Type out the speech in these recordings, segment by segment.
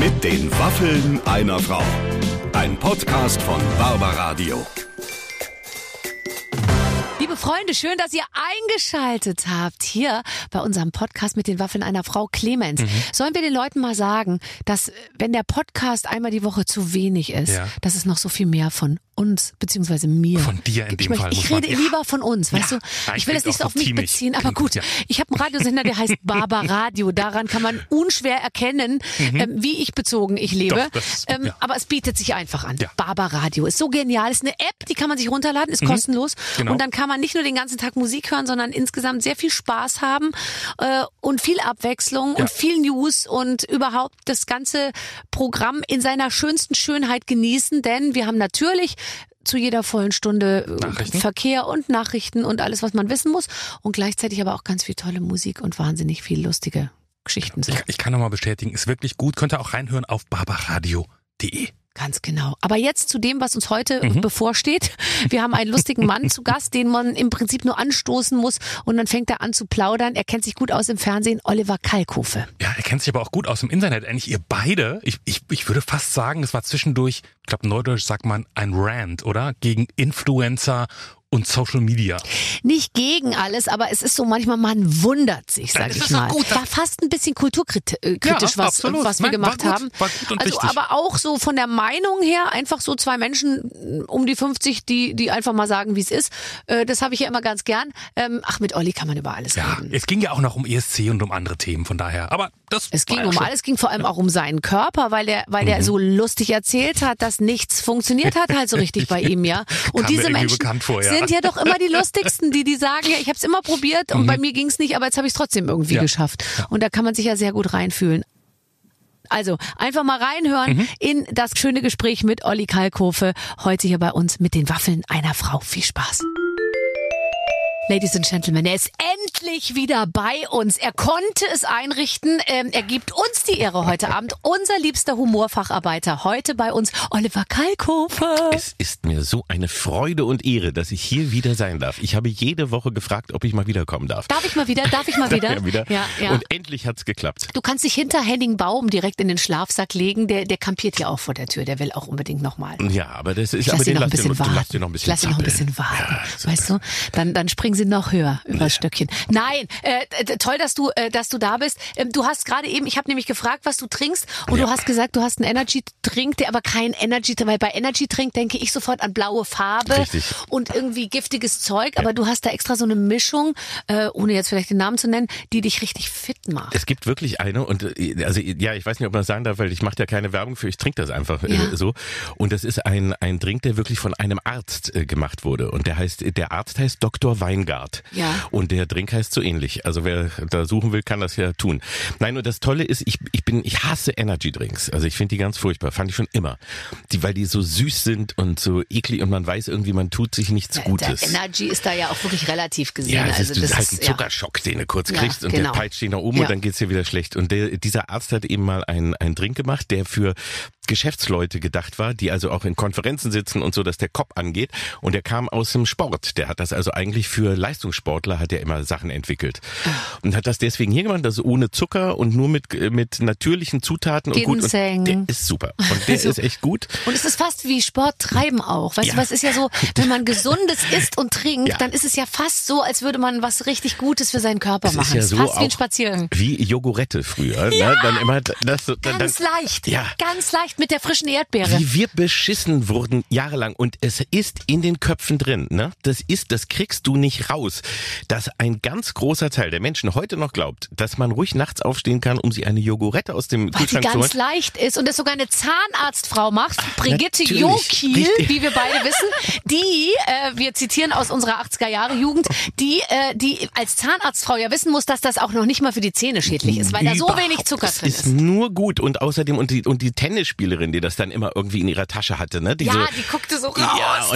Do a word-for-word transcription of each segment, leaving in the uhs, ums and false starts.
Mit den Waffeln einer Frau. Ein Podcast von Barbaradio. Liebe Freunde, schön, dass ihr eingeschaltet habt hier bei unserem Podcast mit den Waffeln einer Frau. Clemens, mhm. sollen wir den Leuten mal sagen, dass wenn der Podcast einmal die Woche zu wenig ist, ja. dass es noch so viel mehr von uns, beziehungsweise mir. Von dir in dem ich Fall. Ich rede ja. lieber von uns, weißt ja. du? Ich, ich will das nicht so auf mich teamig. beziehen, aber gut. Ja. Ich habe einen Radiosender, der heißt Barbaradio. Daran kann man unschwer erkennen, mhm. ähm, wie ich bezogen ich lebe. Doch, das, ähm, ja. Aber es bietet sich einfach an. Ja. Barbaradio ist so genial. Ist eine App, die kann man sich runterladen, ist mhm. kostenlos. Genau. Und dann kann man nicht nur den ganzen Tag Musik hören, sondern insgesamt sehr viel Spaß haben äh, und viel Abwechslung ja. und viel News und überhaupt das ganze Programm in seiner schönsten Schönheit genießen. Denn wir haben natürlich zu jeder vollen Stunde Verkehr und Nachrichten und alles, was man wissen muss. Und gleichzeitig aber auch ganz viel tolle Musik und wahnsinnig viel lustige Geschichten. Ich, ich kann nochmal bestätigen, ist wirklich gut. Könnt ihr auch reinhören auf barbaradio punkt de. Ganz genau. Aber jetzt zu dem, was uns heute mhm. bevorsteht. Wir haben einen lustigen Mann zu Gast, den man im Prinzip nur anstoßen muss und dann fängt er an zu plaudern. Er kennt sich gut aus im Fernsehen, Oliver Kalkofe. Ja, er kennt sich aber auch gut aus im Internet. Eigentlich ihr beide, ich, ich, ich würde fast sagen, es war zwischendurch, ich glaube neudeutsch sagt man ein Rant, oder? Gegen Influencer und Social Media. Nicht gegen alles, aber es ist so manchmal, man wundert sich, sag ich mal. Gut. War fast ein bisschen kulturkritisch, ja, was, was wir Nein, gemacht war haben. Gut, war gut und also, richtig. aber auch so von der Meinung her, einfach so zwei Menschen um die fünfzig, die, die einfach mal sagen, wie es ist. Das habe ich ja immer ganz gern. Ach, mit Olli kann man über alles ja, reden. Es ging ja auch noch um E S C und um andere Themen, von daher. Aber das es ging ja um schon. alles, es ging vor allem auch um seinen Körper, weil der, weil mhm. der so lustig erzählt hat, dass nichts funktioniert hat halt so richtig bei ihm, ja. Und Kam diese Menschen vor, ja. sind ja doch immer die lustigsten, die die sagen, ja, ich habe es immer probiert und mhm. bei mir ging es nicht, aber jetzt habe ich es trotzdem irgendwie ja. geschafft. Und da kann man sich ja sehr gut reinfühlen. Also einfach mal reinhören mhm. in das schöne Gespräch mit Olli Kalkofe heute hier bei uns mit den Waffeln einer Frau. Viel Spaß. Ladies and Gentlemen, er ist endlich wieder bei uns. Er konnte es einrichten. Ähm, er gibt uns die Ehre heute Abend. Unser liebster Humorfacharbeiter heute bei uns, Oliver Kalkofe. Es ist mir so eine Freude und Ehre, dass ich hier wieder sein darf. Ich habe jede Woche gefragt, ob ich mal wiederkommen darf. Darf ich mal wieder? Darf ich mal wieder? ja, wieder. Ja, ja. Und endlich hat's geklappt. Du kannst dich hinter Henning Baum direkt in den Schlafsack legen. Der, der kampiert ja auch vor der Tür. Der will auch unbedingt nochmal. Ja, aber das ist, ich aber lass den noch ein lass bisschen dir, warten. lass dir noch ein bisschen Lass dir noch ein bisschen warten. Ja, so weißt du? Dann, dann springen sie noch höher über das ja. Stöckchen. Nein, äh, toll, dass du, äh, dass du da bist. Ähm, du hast gerade eben, ich habe nämlich gefragt, was du trinkst und ja. du hast gesagt, du hast einen Energy-Drink, der aber kein Energy, weil bei Energy-Drink denke ich sofort an blaue Farbe Richtig. und irgendwie giftiges Zeug, ja. aber du hast da extra so eine Mischung, äh, ohne jetzt vielleicht den Namen zu nennen, die dich richtig fit macht. Es gibt wirklich eine und also ja, ich weiß nicht, ob man das sagen darf, weil ich mache ja keine Werbung für, ich trinke das einfach ja. äh, so und das ist ein ein Drink, der wirklich von einem Arzt äh, gemacht wurde und der heißt, der Arzt heißt Doktor Weingart ja. und der Drink heißt so ähnlich. Also wer da suchen will, kann das ja tun. Nein, und das Tolle ist, ich ich bin, ich hasse Energy Drinks. Also ich finde die ganz furchtbar, fand ich schon immer. Die, weil die so süß sind und so eklig und man weiß irgendwie, man tut sich nichts ja, Gutes. Der Energy ist da ja auch wirklich relativ gesehen. Ja, das also ist, das ist halt ein ist, Zuckerschock, den du kurz ja, kriegst und genau. der peitscht dich nach oben ja. und dann geht's dir wieder schlecht. Und der, dieser Arzt hat eben mal einen, einen Drink gemacht, der für Geschäftsleute gedacht war, die also auch in Konferenzen sitzen und so, dass der Kopf angeht. Und der kam aus dem Sport. Der hat das also eigentlich für Leistungssportler, hat er immer Sachen entwickelt. Und hat das deswegen hier gemacht, also ohne Zucker und nur mit mit natürlichen Zutaten und gut. Und der ist super. Und der also, ist echt gut. Und es ist fast wie Sport treiben auch. Weißt ja. du, was ist ja so, wenn man Gesundes isst und trinkt, ja. dann ist es ja fast so, als würde man was richtig Gutes für seinen Körper es machen. Ist ja es ist so fast wie ein Spaziergang. Wie Jogurette früher. Ja. Ne? Dann immer das, dann, ganz dann, leicht. Ja. Ganz leicht mit der frischen Erdbeere. Wie wir beschissen wurden jahrelang. Und es ist in den Köpfen drin. Ne? Das ist, das kriegst du nicht raus. Dass ein ganz großer Teil der Menschen heute noch glaubt, dass man ruhig nachts aufstehen kann, um sich eine Jogurette aus dem Weil Kühlschrank zu holen. Weil die ganz leicht ist und das sogar eine Zahnarztfrau macht, Brigitte Natürlich. Jokiel, wie wir beide wissen, die, äh, wir zitieren aus unserer achtziger Jahre Jugend, die, äh, die als Zahnarztfrau ja wissen muss, dass das auch noch nicht mal für die Zähne schädlich ist, weil da so wenig Zucker drin ist. Es ist nur gut und außerdem und die, und die Tennisspielerin, die das dann immer irgendwie in ihrer Tasche hatte, ne? Die ja, so, die guckte so raus, ja, und die dann,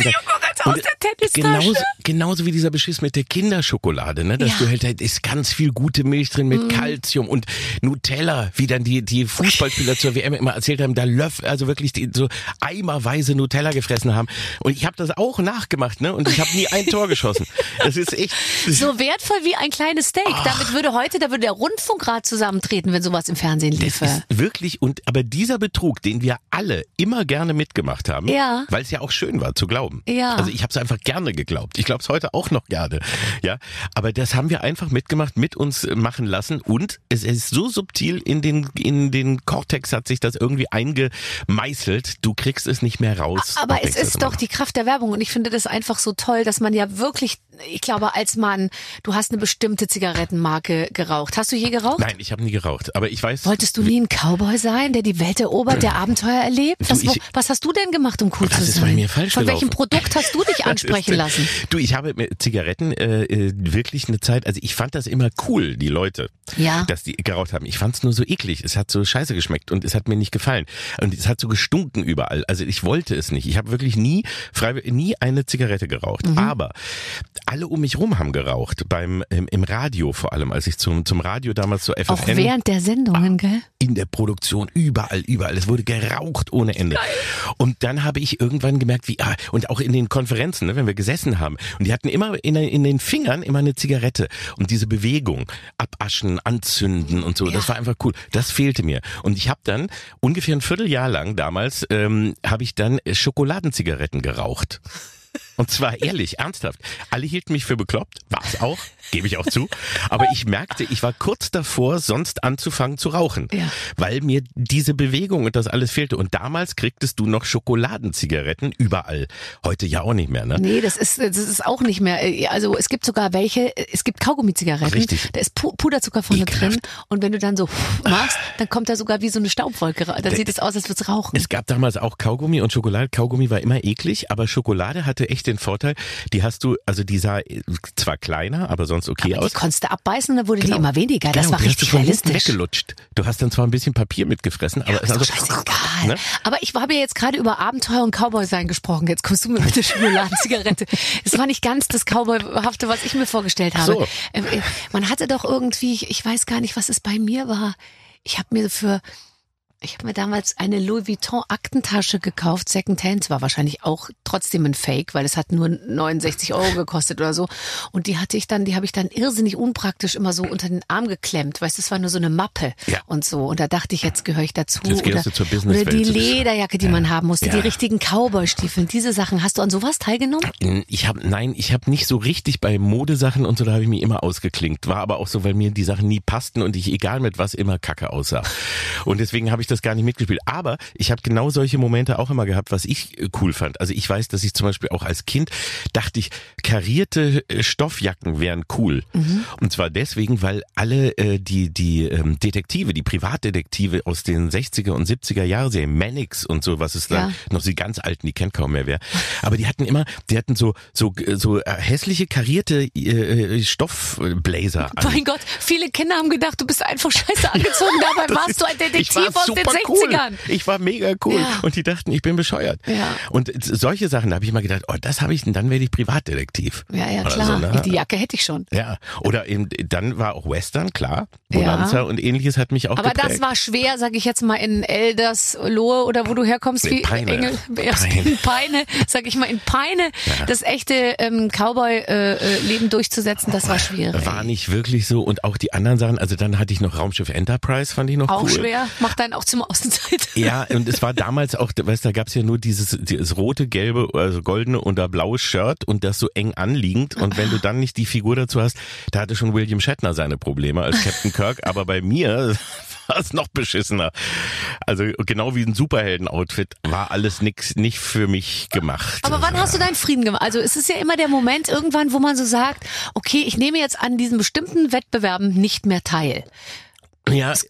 als aus Und der Tennistasche. Genauso, genauso wie dieser Beschiss mit der Kinderschokolade, ne? Dass Ja. du halt, da ist ganz viel gute Milch drin mit Kalzium und Nutella, wie dann die, die Fußballspieler zur W M immer erzählt haben, da Löffel, also wirklich die, so eimerweise Nutella gefressen haben. Und ich habe das auch nachgemacht, ne? Und ich habe nie ein Tor geschossen. Es ist echt. So wertvoll wie ein kleines Steak. Damit würde heute, da würde der Rundfunkrat zusammentreten, wenn sowas im Fernsehen Das liefe. ist wirklich, und aber dieser Betrug, den wir alle immer gerne mitgemacht haben, Ja. weil es ja auch schön war zu glauben. Ja. Also ich habe es einfach gerne geglaubt. Ich glaube es heute auch noch gerne. Ja, aber das haben wir einfach mitgemacht, mit uns machen lassen, und es ist so subtil in den in den Kortex hat sich das irgendwie eingemeißelt. Du kriegst es nicht mehr raus. Aber Und es denkst dir ist immer doch noch. die Kraft der Werbung, und ich finde das einfach so toll, dass man ja wirklich, ich glaube, als Mann, du hast eine bestimmte Zigarettenmarke geraucht. Hast du je geraucht? Nein, ich habe nie geraucht, aber ich weiß. Wolltest du nie ein Cowboy sein, der die Welt erobert, der Abenteuer erlebt? Was, Du, ich- wo, was hast du denn gemacht, um cool Das zu ist sein? bei mir falsch Von welchem gelaufen. Produkt hast du dich ansprechen lassen? Du, ich habe mit Zigaretten äh, äh, wirklich eine Zeit, also ich fand das immer cool, die Leute, Ja. dass die geraucht haben. Ich fand es nur so eklig. Es hat so scheiße geschmeckt und es hat mir nicht gefallen. Und es hat so gestunken überall. Also ich wollte es nicht. Ich habe wirklich nie freiwillig nie eine Zigarette geraucht. Mhm. Aber alle um mich rum haben geraucht. Beim im, im Radio vor allem, als ich zum zum Radio damals zur F F N Auch während der Sendungen, gell? in der Produktion, überall, überall. Es wurde geraucht ohne Ende. Und dann habe ich irgendwann gemerkt, wie, ah, und auch in den Konferenzen, ne, wenn wir gesessen haben, und die hatten immer in, in den Fingern immer eine Zigarette. Und diese Bewegung, abaschen, anzünden und so, Ja. das war einfach cool. Das fehlte mir. Und ich habe dann ungefähr ein Vierteljahr lang damals, ähm, habe ich dann Schokoladenzigaretten geraucht. Und zwar ehrlich, ernsthaft. Alle hielten mich für bekloppt, war es auch, gebe ich auch zu. Aber ich merkte, ich war kurz davor, sonst anzufangen zu rauchen. Ja. Weil mir diese Bewegung und das alles fehlte. Und damals kriegtest du noch Schokoladenzigaretten überall. Heute ja auch nicht mehr, ne? Nee, das ist, das ist auch nicht mehr. Also es gibt sogar welche, es gibt Kaugummi-Zigaretten. Richtig. Da ist Pu- Puderzucker vorne Ekelhaft. drin. Und wenn du dann so machst, dann kommt da sogar wie so eine Staubwolke raus. Dann sieht es aus, als würd's rauchen. Es gab damals auch Kaugummi und Schokolade. Kaugummi war immer eklig, aber Schokolade hatte echt den Vorteil, die hast du, also die sah zwar kleiner, aber sonst okay Aber die aus. konntest du abbeißen und dann wurde Genau. die immer weniger. Das Genau, war die hast du richtig von hinten realistisch. weggelutscht. Du hast dann zwar ein bisschen Papier mitgefressen, aber Ist also, doch scheißegal. ne? Aber ich habe ja jetzt gerade über Abenteuer und Cowboy-Sein gesprochen. Jetzt kommst du mir mit der Schokoladenzigarette. Das war nicht ganz das Cowboyhafte, was ich mir vorgestellt habe. So. Ähm, äh, Man hatte doch irgendwie, ich weiß gar nicht, was es bei mir war. Ich habe mir für... Ich habe mir damals eine Louis Vuitton Aktentasche gekauft, Secondhand, war wahrscheinlich auch trotzdem ein Fake, weil es hat nur neunundsechzig Euro gekostet oder so. Und die hatte ich dann, die habe ich dann irrsinnig unpraktisch immer so unter den Arm geklemmt, weißt du, es war nur so eine Mappe Ja. und so. Und da dachte ich, jetzt gehöre ich dazu. Jetzt gehörst oder, du zur Businesswelt. oder die Du bist- Lederjacke, die Ja. man haben musste, Ja. die richtigen Cowboy-Stiefeln, diese Sachen. Hast du an sowas teilgenommen? Ich habe nein, ich habe nicht so richtig bei Modesachen und so, da habe ich mich immer ausgeklinkt. War aber auch so, weil mir die Sachen nie passten und ich egal mit was immer kacke aussah. Und deswegen habe ich das gar nicht mitgespielt. Aber ich habe genau solche Momente auch immer gehabt, was ich äh, cool fand. Also ich weiß, dass ich zum Beispiel auch als Kind dachte ich, karierte äh, Stoffjacken wären cool. Mhm. Und zwar deswegen, weil alle äh, die die ähm, Detektive, die Privatdetektive aus den sechziger und siebziger Jahre-Serien, Mannix und so, was es da Ja. noch die ganz alten, die kennt kaum mehr wer. Aber die hatten immer, die hatten so so so äh, hässliche karierte äh, Stoffblazer an. Mein Gott, viele Kinder haben gedacht, du bist einfach scheiße angezogen. Dabei Das warst ist- du ein ich Detektiv war aus den super sechzigern. Cool. Ich war mega cool. Ja. Und die dachten, ich bin bescheuert. Ja. Und solche Sachen, da habe ich mal gedacht, oh, das habe ich, dann werde ich Privatdetektiv. Ja, ja, Oder klar. so, ne? Die Jacke hätte ich schon. Ja. Oder eben, dann war auch Western, klar. Bonanza Ja. und ähnliches hat mich auch Aber geprägt. das war schwer, sag ich jetzt mal, in Elderslohe oder wo du herkommst, In wie Peine. Engel, Peine. in Peine, sag ich mal, in Peine, das echte ähm, Cowboy-Leben durchzusetzen, das war schwierig. War nicht wirklich so. Und auch die anderen Sachen, also dann hatte ich noch Raumschiff Enterprise, fand ich noch Auch cool. schwer, macht dann auch zum Außenseiter. Ja, und es war damals auch, weißt du, da gab's ja nur dieses, dieses rote, gelbe, also goldene oder blaue Shirt und das so eng anliegend. Und wenn du dann nicht die Figur dazu hast, da hatte schon William Shatner seine Probleme als Captain Kirk. Aber bei mir war es noch beschissener. Also genau wie ein Superhelden-Outfit war alles nix, nicht für mich gemacht. Aber wann hast du deinen Frieden gemacht? Also es ist ja immer der Moment irgendwann, wo man so sagt, okay, ich nehme jetzt an diesen bestimmten Wettbewerben nicht mehr teil. Ja,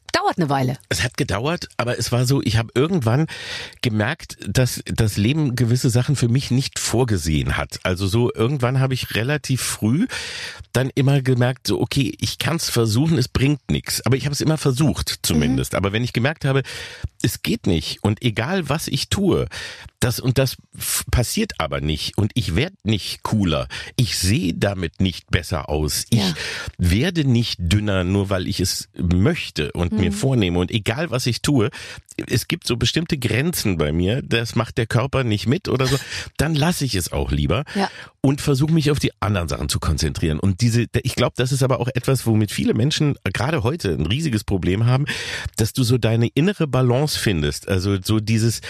dauert eine Weile. Es hat gedauert, aber es war so, ich habe irgendwann gemerkt, dass das Leben gewisse Sachen für mich nicht vorgesehen hat. Also so irgendwann habe ich relativ früh dann immer gemerkt, so okay, ich kann es versuchen, es bringt nichts. Aber ich habe es immer versucht zumindest. Mhm. Aber wenn ich gemerkt habe, es geht nicht und egal was ich tue, das und das f- passiert aber nicht und ich werde nicht cooler. Ich sehe damit nicht besser aus. Ich ja. werde nicht dünner, nur weil ich es möchte und mhm. mir vornehme. Und egal was ich tue, es gibt so bestimmte Grenzen bei mir, das macht der Körper nicht mit oder so, dann lasse ich es auch lieber ja. und versuche mich auf die anderen Sachen zu konzentrieren. Und diese, ich glaube, das ist aber auch etwas, womit viele Menschen gerade heute ein riesiges Problem haben, dass du so deine innere Balance findest. Also so dieses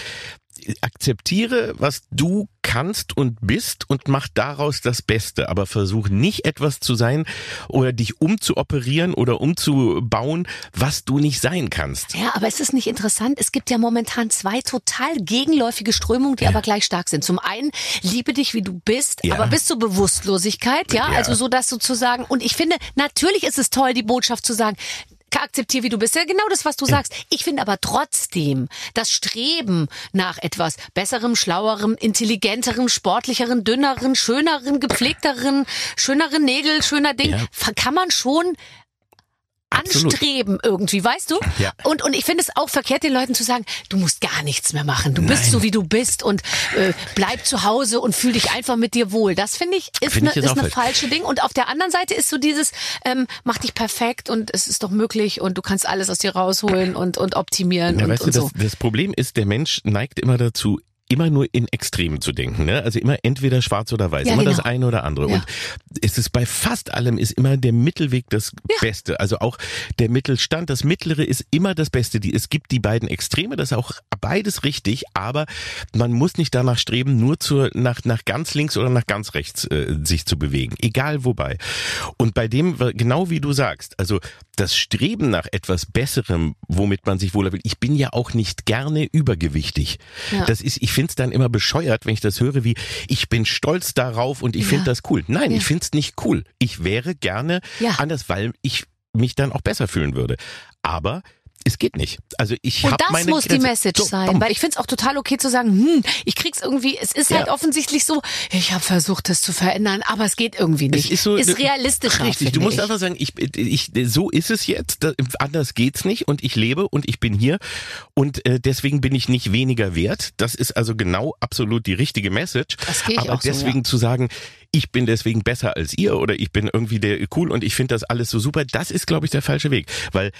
akzeptiere, was du kannst und bist und mach daraus das Beste, aber versuch nicht etwas zu sein oder dich umzuoperieren oder umzubauen, was du nicht sein kannst. Ja, aber es ist nicht interessant. Es gibt ja momentan zwei total gegenläufige Strömungen, die ja. aber gleich stark sind. Zum einen, liebe dich, wie du bist, ja. aber bis zur Bewusstlosigkeit, ja, ja. also so, dass sozusagen, und ich finde, natürlich ist es toll, die Botschaft zu sagen, akzeptiere, wie du bist. Ja, genau das, was du ja. sagst. Ich finde aber trotzdem das Streben nach etwas Besserem, Schlauerem, Intelligenterem, Sportlicheren, Dünneren, Schöneren, Gepflegteren, schöneren Nägel, schöner Ding, ja. kann man schon Absolut. Anstreben irgendwie, weißt du? Ja. Und und ich finde es auch verkehrt, den Leuten zu sagen, du musst gar nichts mehr machen. Du Nein. bist so, wie du bist und äh, bleib zu Hause und fühl dich einfach mit dir wohl. Das finde ich ist eine ist eine falsche Ding. Und auf der anderen Seite ist so dieses, ähm, mach dich perfekt und es ist doch möglich und du kannst alles aus dir rausholen und und optimieren ja, und, weißt und du, so. Das, das Problem ist, der Mensch neigt immer dazu, immer nur in Extremen zu denken, ne? Also immer entweder schwarz oder weiß, ja, immer genau. das eine oder andere. Ja. Und es ist bei fast allem ist immer der Mittelweg das ja. Beste. Also auch der Mittelstand, das Mittlere ist immer das Beste. Die, es gibt die beiden Extreme, das ist auch beides richtig, aber man muss nicht danach streben, nur zur, nach, nach ganz links oder nach ganz rechts äh, sich zu bewegen. Egal wobei. Und bei dem, genau wie du sagst, also das Streben nach etwas Besserem, womit man sich wohler will. Ich bin ja auch nicht gerne übergewichtig. Ja. Das ist, ich finde es dann immer bescheuert, wenn ich das höre, wie ich bin stolz darauf und ich ja. finde das cool. Nein, ja. ich finde es nicht cool. Ich wäre gerne ja. anders, weil ich mich dann auch besser fühlen würde. Aber es geht nicht. Also ich habe meine Und das muss Grenze. die Message so, sein, dumm. Weil ich find's auch total okay zu sagen, hm, ich krieg's irgendwie, es ist ja. halt offensichtlich so, ich habe versucht, das zu verändern, aber es geht irgendwie nicht. Es ist, so, ist realistischer. Richtig, du musst ich. einfach sagen, ich, ich, so ist es jetzt, anders geht's nicht und ich lebe und ich bin hier und äh, deswegen bin ich nicht weniger wert. Das ist also genau absolut die richtige Message. Das gehe ich aber auch deswegen so, ja. zu sagen, ich bin deswegen besser als ihr oder ich bin irgendwie der cool und ich finde das alles so super, das ist, glaube ich, der falsche Weg, weil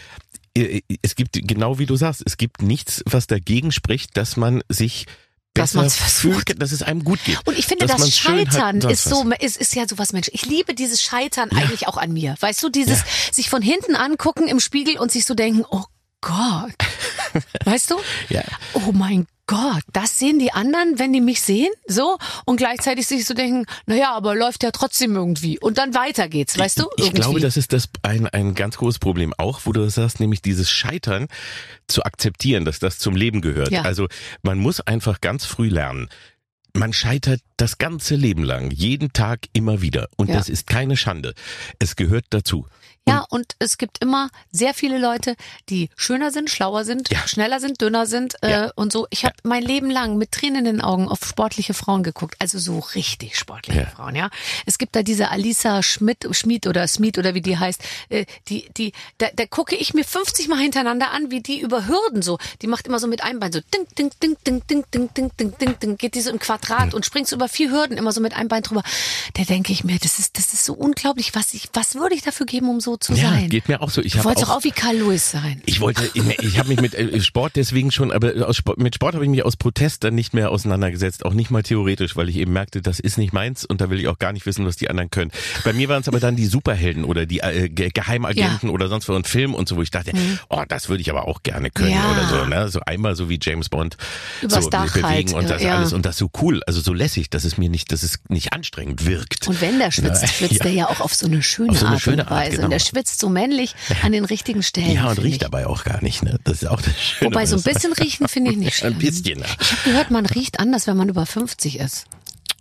es gibt, genau wie du sagst, es gibt nichts, was dagegen spricht, dass man sich besser fühlt, dass es einem gut geht. Und ich finde, das Scheitern ist so, ist, ist ja sowas, Mensch, ich liebe dieses Scheitern ja. eigentlich auch an mir. Weißt du, dieses ja. sich von hinten angucken im Spiegel und sich so denken, oh Gott. Weißt du? Ja. Oh mein Gott, das sehen die anderen, wenn die mich sehen, so, und gleichzeitig sich so denken, naja, aber läuft ja trotzdem irgendwie. Und dann weiter geht's, weißt du? Irgendwie. Ich glaube, das ist das ein, ein ganz großes Problem auch, wo du das sagst, nämlich dieses Scheitern zu akzeptieren, dass das zum Leben gehört. Ja. Also man muss einfach ganz früh lernen. Man scheitert das ganze Leben lang, jeden Tag immer wieder. Und ja. das ist keine Schande. Es gehört dazu. Ja, und es gibt immer sehr viele Leute, die schöner sind, schlauer sind, ja. schneller sind, dünner sind äh, ja. und so. Ich habe ja. mein Leben lang mit Tränen in den Augen auf sportliche Frauen geguckt, also so richtig sportliche ja. Frauen, ja. Es gibt da diese Alisa Schmidt, Schmid oder Smith oder wie die heißt, äh, die, die, da, da gucke ich mir fünfzig Mal hintereinander an, wie die über Hürden so, die macht immer so mit einem Bein so ding, ding, ding, ding, ding, ding, ding, ding, ding, ding, geht die so im Quadrat mhm. und springt so über vier Hürden immer so mit einem Bein drüber. Da denke ich mir, das ist, das ist so unglaublich, was ich, was würde ich dafür geben, um so zu ja, sein? Geht mir auch so. Ich du wolltest auch, doch auch wie Carl Lewis sein. Ich wollte, ich habe mich mit Sport deswegen schon, aber aus Sport, mit Sport habe ich mich aus Protest dann nicht mehr auseinandergesetzt, auch nicht mal theoretisch, weil ich eben merkte, das ist nicht meins und da will ich auch gar nicht wissen, was die anderen können. Bei mir waren es aber dann die Superhelden oder die äh, Geheimagenten ja. oder sonst was und Film und so, wo ich dachte, mhm. oh, das würde ich aber auch gerne können ja. oder so, ne? So einmal so wie James Bond Übers so Dach bewegen halt. und das ja. alles und das so cool, also so lässig, dass es mir nicht, dass es nicht anstrengend wirkt. Und wenn der schwitzt, schwitzt ja. der ja auch auf so eine schöne, so eine Art schöne und Weise. Art, genau. Und der schwitzt so männlich an den richtigen Stellen. Ja, und riecht ich. dabei auch gar nicht, ne? Das ist auch das Schöne. Wobei so ein bisschen riechen finde ich nicht schlimm. Ein bisschen. Ich habe gehört, man riecht anders, wenn man über fünfzig ist.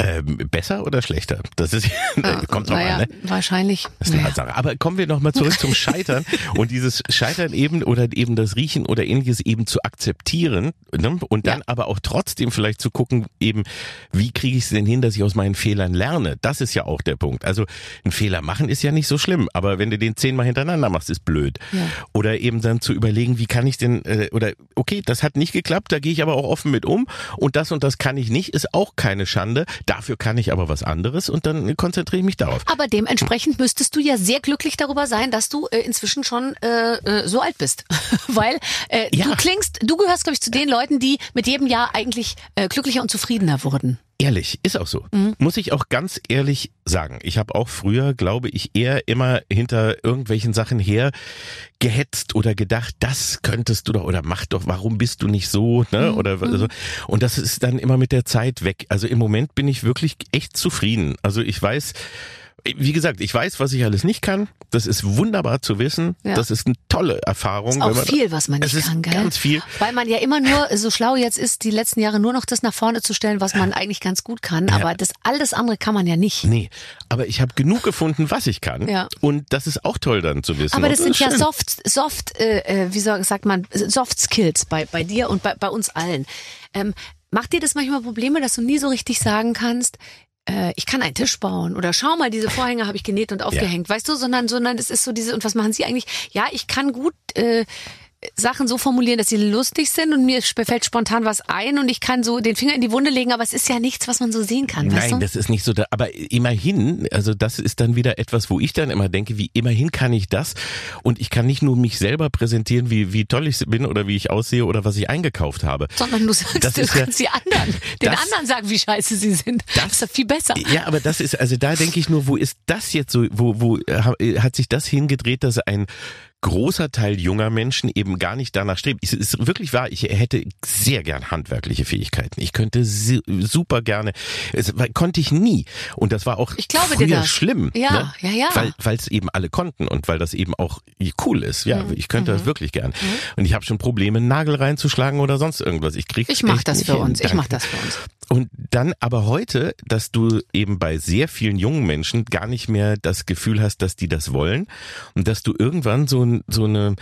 Ähm, besser oder schlechter? Das ist ja, kommt drauf naja, an, ne? Wahrscheinlich. Das ist eine naja. Sache. Aber kommen wir nochmal zurück zum Scheitern und dieses Scheitern eben oder eben das Riechen oder ähnliches eben zu akzeptieren, ne? Und dann Ja. aber auch trotzdem vielleicht zu gucken, eben, wie kriege ich es denn hin, dass ich aus meinen Fehlern lerne? Das ist ja auch der Punkt. Also ein Fehler machen ist ja nicht so schlimm, aber wenn du den zehnmal hintereinander machst, ist blöd. Ja. Oder eben dann zu überlegen, wie kann ich denn, äh, oder okay, das hat nicht geklappt, da gehe ich aber auch offen mit um und das und das kann ich nicht, ist auch keine Schande. Dafür kann ich aber was anderes und dann konzentriere ich mich darauf. Aber dementsprechend müsstest du ja sehr glücklich darüber sein, dass du äh, inzwischen schon äh, äh, so alt bist. Weil äh, Ja. du klingst, du gehörst, glaube ich, zu den Leuten, die mit jedem Jahr eigentlich äh, glücklicher und zufriedener wurden. Ehrlich, ist auch so. Mhm. Muss ich auch ganz ehrlich sagen. Ich habe auch früher, glaube ich, eher immer hinter irgendwelchen Sachen her gehetzt oder gedacht, das könntest du doch oder mach doch, warum bist du nicht so, ne? Mhm. Oder so. Und das ist dann immer mit der Zeit weg. Also im Moment bin ich wirklich echt zufrieden. Also ich weiß, wie gesagt, ich weiß, was ich alles nicht kann. Das ist wunderbar zu wissen. Ja. Das ist eine tolle Erfahrung. Ist auch wenn man, viel, was man nicht es ist kann, gell? ganz viel. Weil man ja immer nur so schlau jetzt ist, die letzten Jahre nur noch das nach vorne zu stellen, was man eigentlich ganz gut kann. Ja. Aber das alles andere kann man ja nicht. Nee, aber ich habe genug gefunden, was ich kann. Ja. Und das ist auch toll dann zu wissen. Aber Und das sind ist ja schön. Soft, Soft, äh, wie soll, sagt man, Soft Skills bei, bei dir und bei, bei uns allen. Ähm, macht dir das manchmal Probleme, dass du nie so richtig sagen kannst, äh, ich kann einen Tisch bauen oder schau mal, diese Vorhänge habe ich genäht und aufgehängt, weißt du, sondern, sondern es ist so diese, und was machen sie eigentlich? Ja, ich kann gut äh, Sachen so formulieren, dass sie lustig sind und mir fällt spontan was ein und ich kann so den Finger in die Wunde legen, aber es ist ja nichts, was man so sehen kann, weißt Nein, du? das ist nicht so. Da, aber immerhin, also das ist dann wieder etwas, wo ich dann immer denke, wie immerhin kann ich das und ich kann nicht nur mich selber präsentieren, wie wie toll ich bin oder wie ich aussehe oder was ich eingekauft habe. Sondern du sagst, Das du ist ja- kannst die anderen, den das- anderen sagen, wie scheiße sie sind. Das, ist doch viel besser. Ja, aber das ist, also da denke ich nur, wo ist das jetzt so, wo, wo äh, hat sich das hingedreht, dass ein großer Teil junger Menschen eben gar nicht danach strebt. Es ist wirklich wahr, ich hätte sehr gern handwerkliche Fähigkeiten. Ich könnte si- super gerne, es war- konnte ich nie. Und das war auch Ich glaube früher dir das. schlimm. Ja, ne? ja, ja. Weil weil es eben alle konnten und weil das eben auch cool ist. Ja, Mhm. ich könnte das wirklich gern. Und ich habe schon Probleme, einen Nagel reinzuschlagen oder sonst irgendwas. Ich krieg Ich mach echt das nicht für hin. uns. Ich Danke. mach das für uns. Und dann aber heute, dass du eben bei sehr vielen jungen Menschen gar nicht mehr das Gefühl hast, dass die das wollen und dass du irgendwann so, ein- so eine,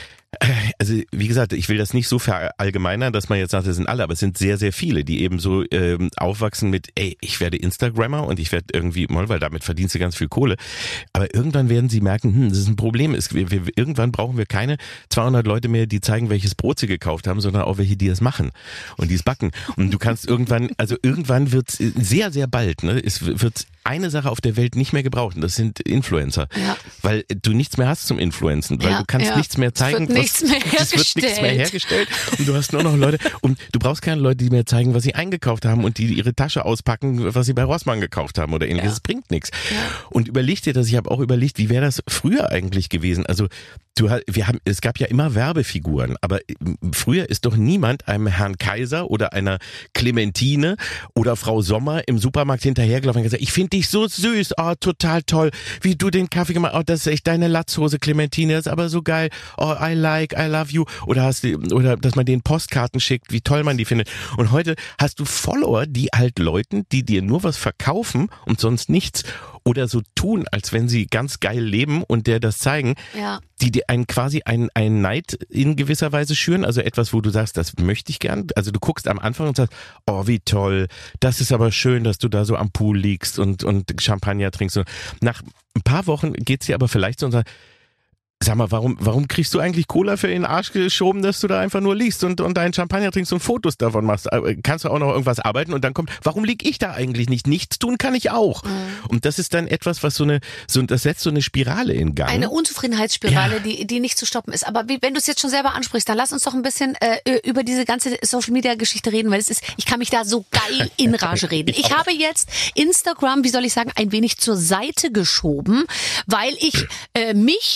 also wie gesagt, ich will das nicht so verallgemeinern, dass man jetzt sagt, das sind alle, aber es sind sehr, sehr viele, die eben so ähm, aufwachsen mit, ey, ich werde Instagrammer und ich werde irgendwie, mal, weil damit verdienst du ganz viel Kohle, aber irgendwann werden sie merken, hm, das ist ein Problem, es, wir, wir, irgendwann brauchen wir keine zweihundert Leute mehr, die zeigen, welches Brot sie gekauft haben, sondern auch welche, die es machen und die es backen. Und du kannst irgendwann, also irgendwann wird sehr, sehr bald, ne, es wird eine Sache auf der Welt nicht mehr gebraucht und das sind Influencer, Ja. weil du nichts mehr hast zum Influenzen, weil Ja, du kannst ja. nichts mehr Es wird zeigen, nichts mehr es wird nichts mehr hergestellt. hergestellt und du hast nur noch Leute und du brauchst keine Leute, die mehr zeigen, was sie eingekauft haben und die ihre Tasche auspacken, was sie bei Rossmann gekauft haben oder ähnliches. Ja. Das bringt nichts. Ja. Und überleg dir das, ich habe auch überlegt, wie wäre das früher eigentlich gewesen? Also du ha- wir haben es gab ja immer Werbefiguren, aber früher ist doch niemand einem Herrn Kaiser oder einer Clementine oder Frau Sommer im Supermarkt hinterhergelaufen und gesagt, ich finde dich so süß, oh, total toll, wie du den Kaffee gemacht hast, oh, das ist echt deine Latzhose, Clementine, das ist aber so geil, oh, I like, I love you, oder hast du, oder dass man denen Postkarten schickt, wie toll man die findet. Und heute hast du Follower, die halt Leuten, die dir nur was verkaufen und sonst nichts oder so tun, als wenn sie ganz geil leben und der das zeigen, Ja. die dir einen quasi einen, einen Neid in gewisser Weise schüren, also etwas, wo du sagst, das möchte ich gern. Also du guckst am Anfang und sagst, oh, wie toll, das ist aber schön, dass du da so am Pool liegst und, und Champagner trinkst. Und nach ein paar Wochen geht's dir aber vielleicht so und sagst, sag mal, warum, warum kriegst du eigentlich Cola für den Arsch geschoben, dass du da einfach nur liegst und, und deinen Champagner trinkst und Fotos davon machst? Kannst du auch noch irgendwas arbeiten? Und dann kommt, warum lieg ich da eigentlich nicht? Nichts tun kann ich auch. Mhm. Und das ist dann etwas, was so eine, so, das setzt so eine Spirale in Gang. Eine Unzufriedenheitsspirale, Ja. die, die nicht zu stoppen ist. Aber wie, wenn du es jetzt schon selber ansprichst, dann lass uns doch ein bisschen äh, über diese ganze Social-Media-Geschichte reden, weil es ist, ich kann mich da so geil in Rage reden. Ich habe jetzt Instagram, wie soll ich sagen, ein wenig zur Seite geschoben, weil ich äh, mich und auch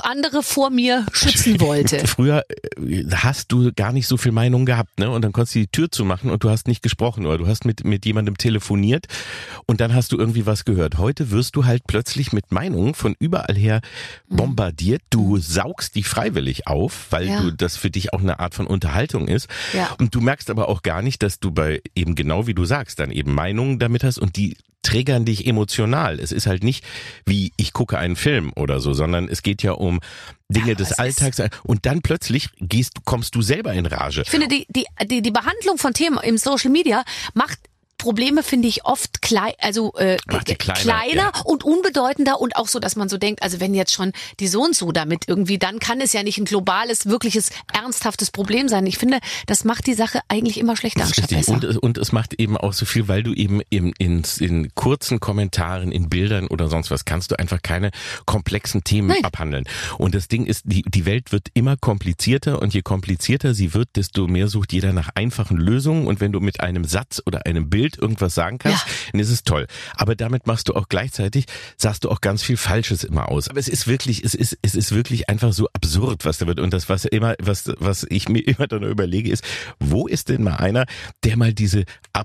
andere vor mir schützen wollte. Früher hast du gar nicht so viel Meinung gehabt, ne? Und dann konntest du die Tür zumachen und du hast nicht gesprochen oder du hast mit, mit jemandem telefoniert und dann hast du irgendwie was gehört. Heute wirst du halt plötzlich mit Meinungen von überall her bombardiert. Du saugst die freiwillig auf, weil ja. du das für dich auch eine Art von Unterhaltung ist. Ja. Und du merkst aber auch gar nicht, dass du bei eben genau wie du sagst, dann eben Meinungen damit hast und die triggern dich emotional. Es ist halt nicht wie ich gucke einen Film oder so, sondern es geht ja um Dinge ja, des Alltags und dann plötzlich gehst, kommst du selber in Rage. Ich finde, die, die, die, die Behandlung von Themen im Social Media macht Probleme, finde ich, oft klein, also äh, kleiner, kleiner ja. und unbedeutender und auch so, dass man so denkt, also wenn jetzt schon die so und so damit irgendwie, dann kann es ja nicht ein globales, wirkliches, ernsthaftes Problem sein. Ich finde, das macht die Sache eigentlich immer schlechter anstatt besser. Und, und es macht eben auch so viel, weil du eben in, in, in kurzen Kommentaren, in Bildern oder sonst was, kannst du einfach keine komplexen Themen Nein. abhandeln. Und das Ding ist, die, die Welt wird immer komplizierter und je komplizierter sie wird, desto mehr sucht jeder nach einfachen Lösungen und wenn du mit einem Satz oder einem Bild irgendwas sagen kannst, ja. dann ist es toll. Aber damit machst du auch gleichzeitig, sagst du auch ganz viel Falsches immer aus. Aber es ist wirklich, es ist, es ist wirklich einfach so absurd, was da wird. Und das, was immer, was, was ich mir immer dann überlege, ist, wo ist denn mal einer, der mal diese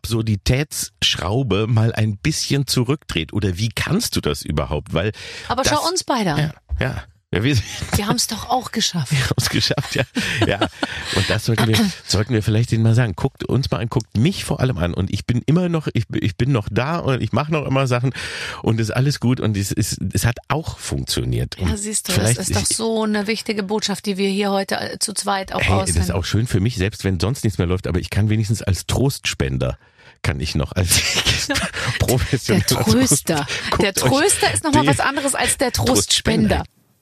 Absurditätsschraube mal ein bisschen zurückdreht? Oder wie kannst du das überhaupt? Weil Aber das, schau uns beide an. Ja, ja. Ja, wir wir haben es doch auch geschafft. Wir haben es geschafft, ja. ja. Und das sollten wir, sollten wir vielleicht denen mal sagen. Guckt uns mal an, guckt mich vor allem an. Und ich bin immer noch, ich, ich bin noch da und ich mache noch immer Sachen und es ist alles gut und es, ist, es hat auch funktioniert. Ja, siehst du, das ist doch so eine wichtige Botschaft, die wir hier heute zu zweit auch hey, aussenden. Das ist auch schön für mich, selbst wenn sonst nichts mehr läuft, aber ich kann wenigstens als Trostspender kann ich noch als professioneller Der Tröster. Der Tröster ist nochmal was anderes als der Trostspender.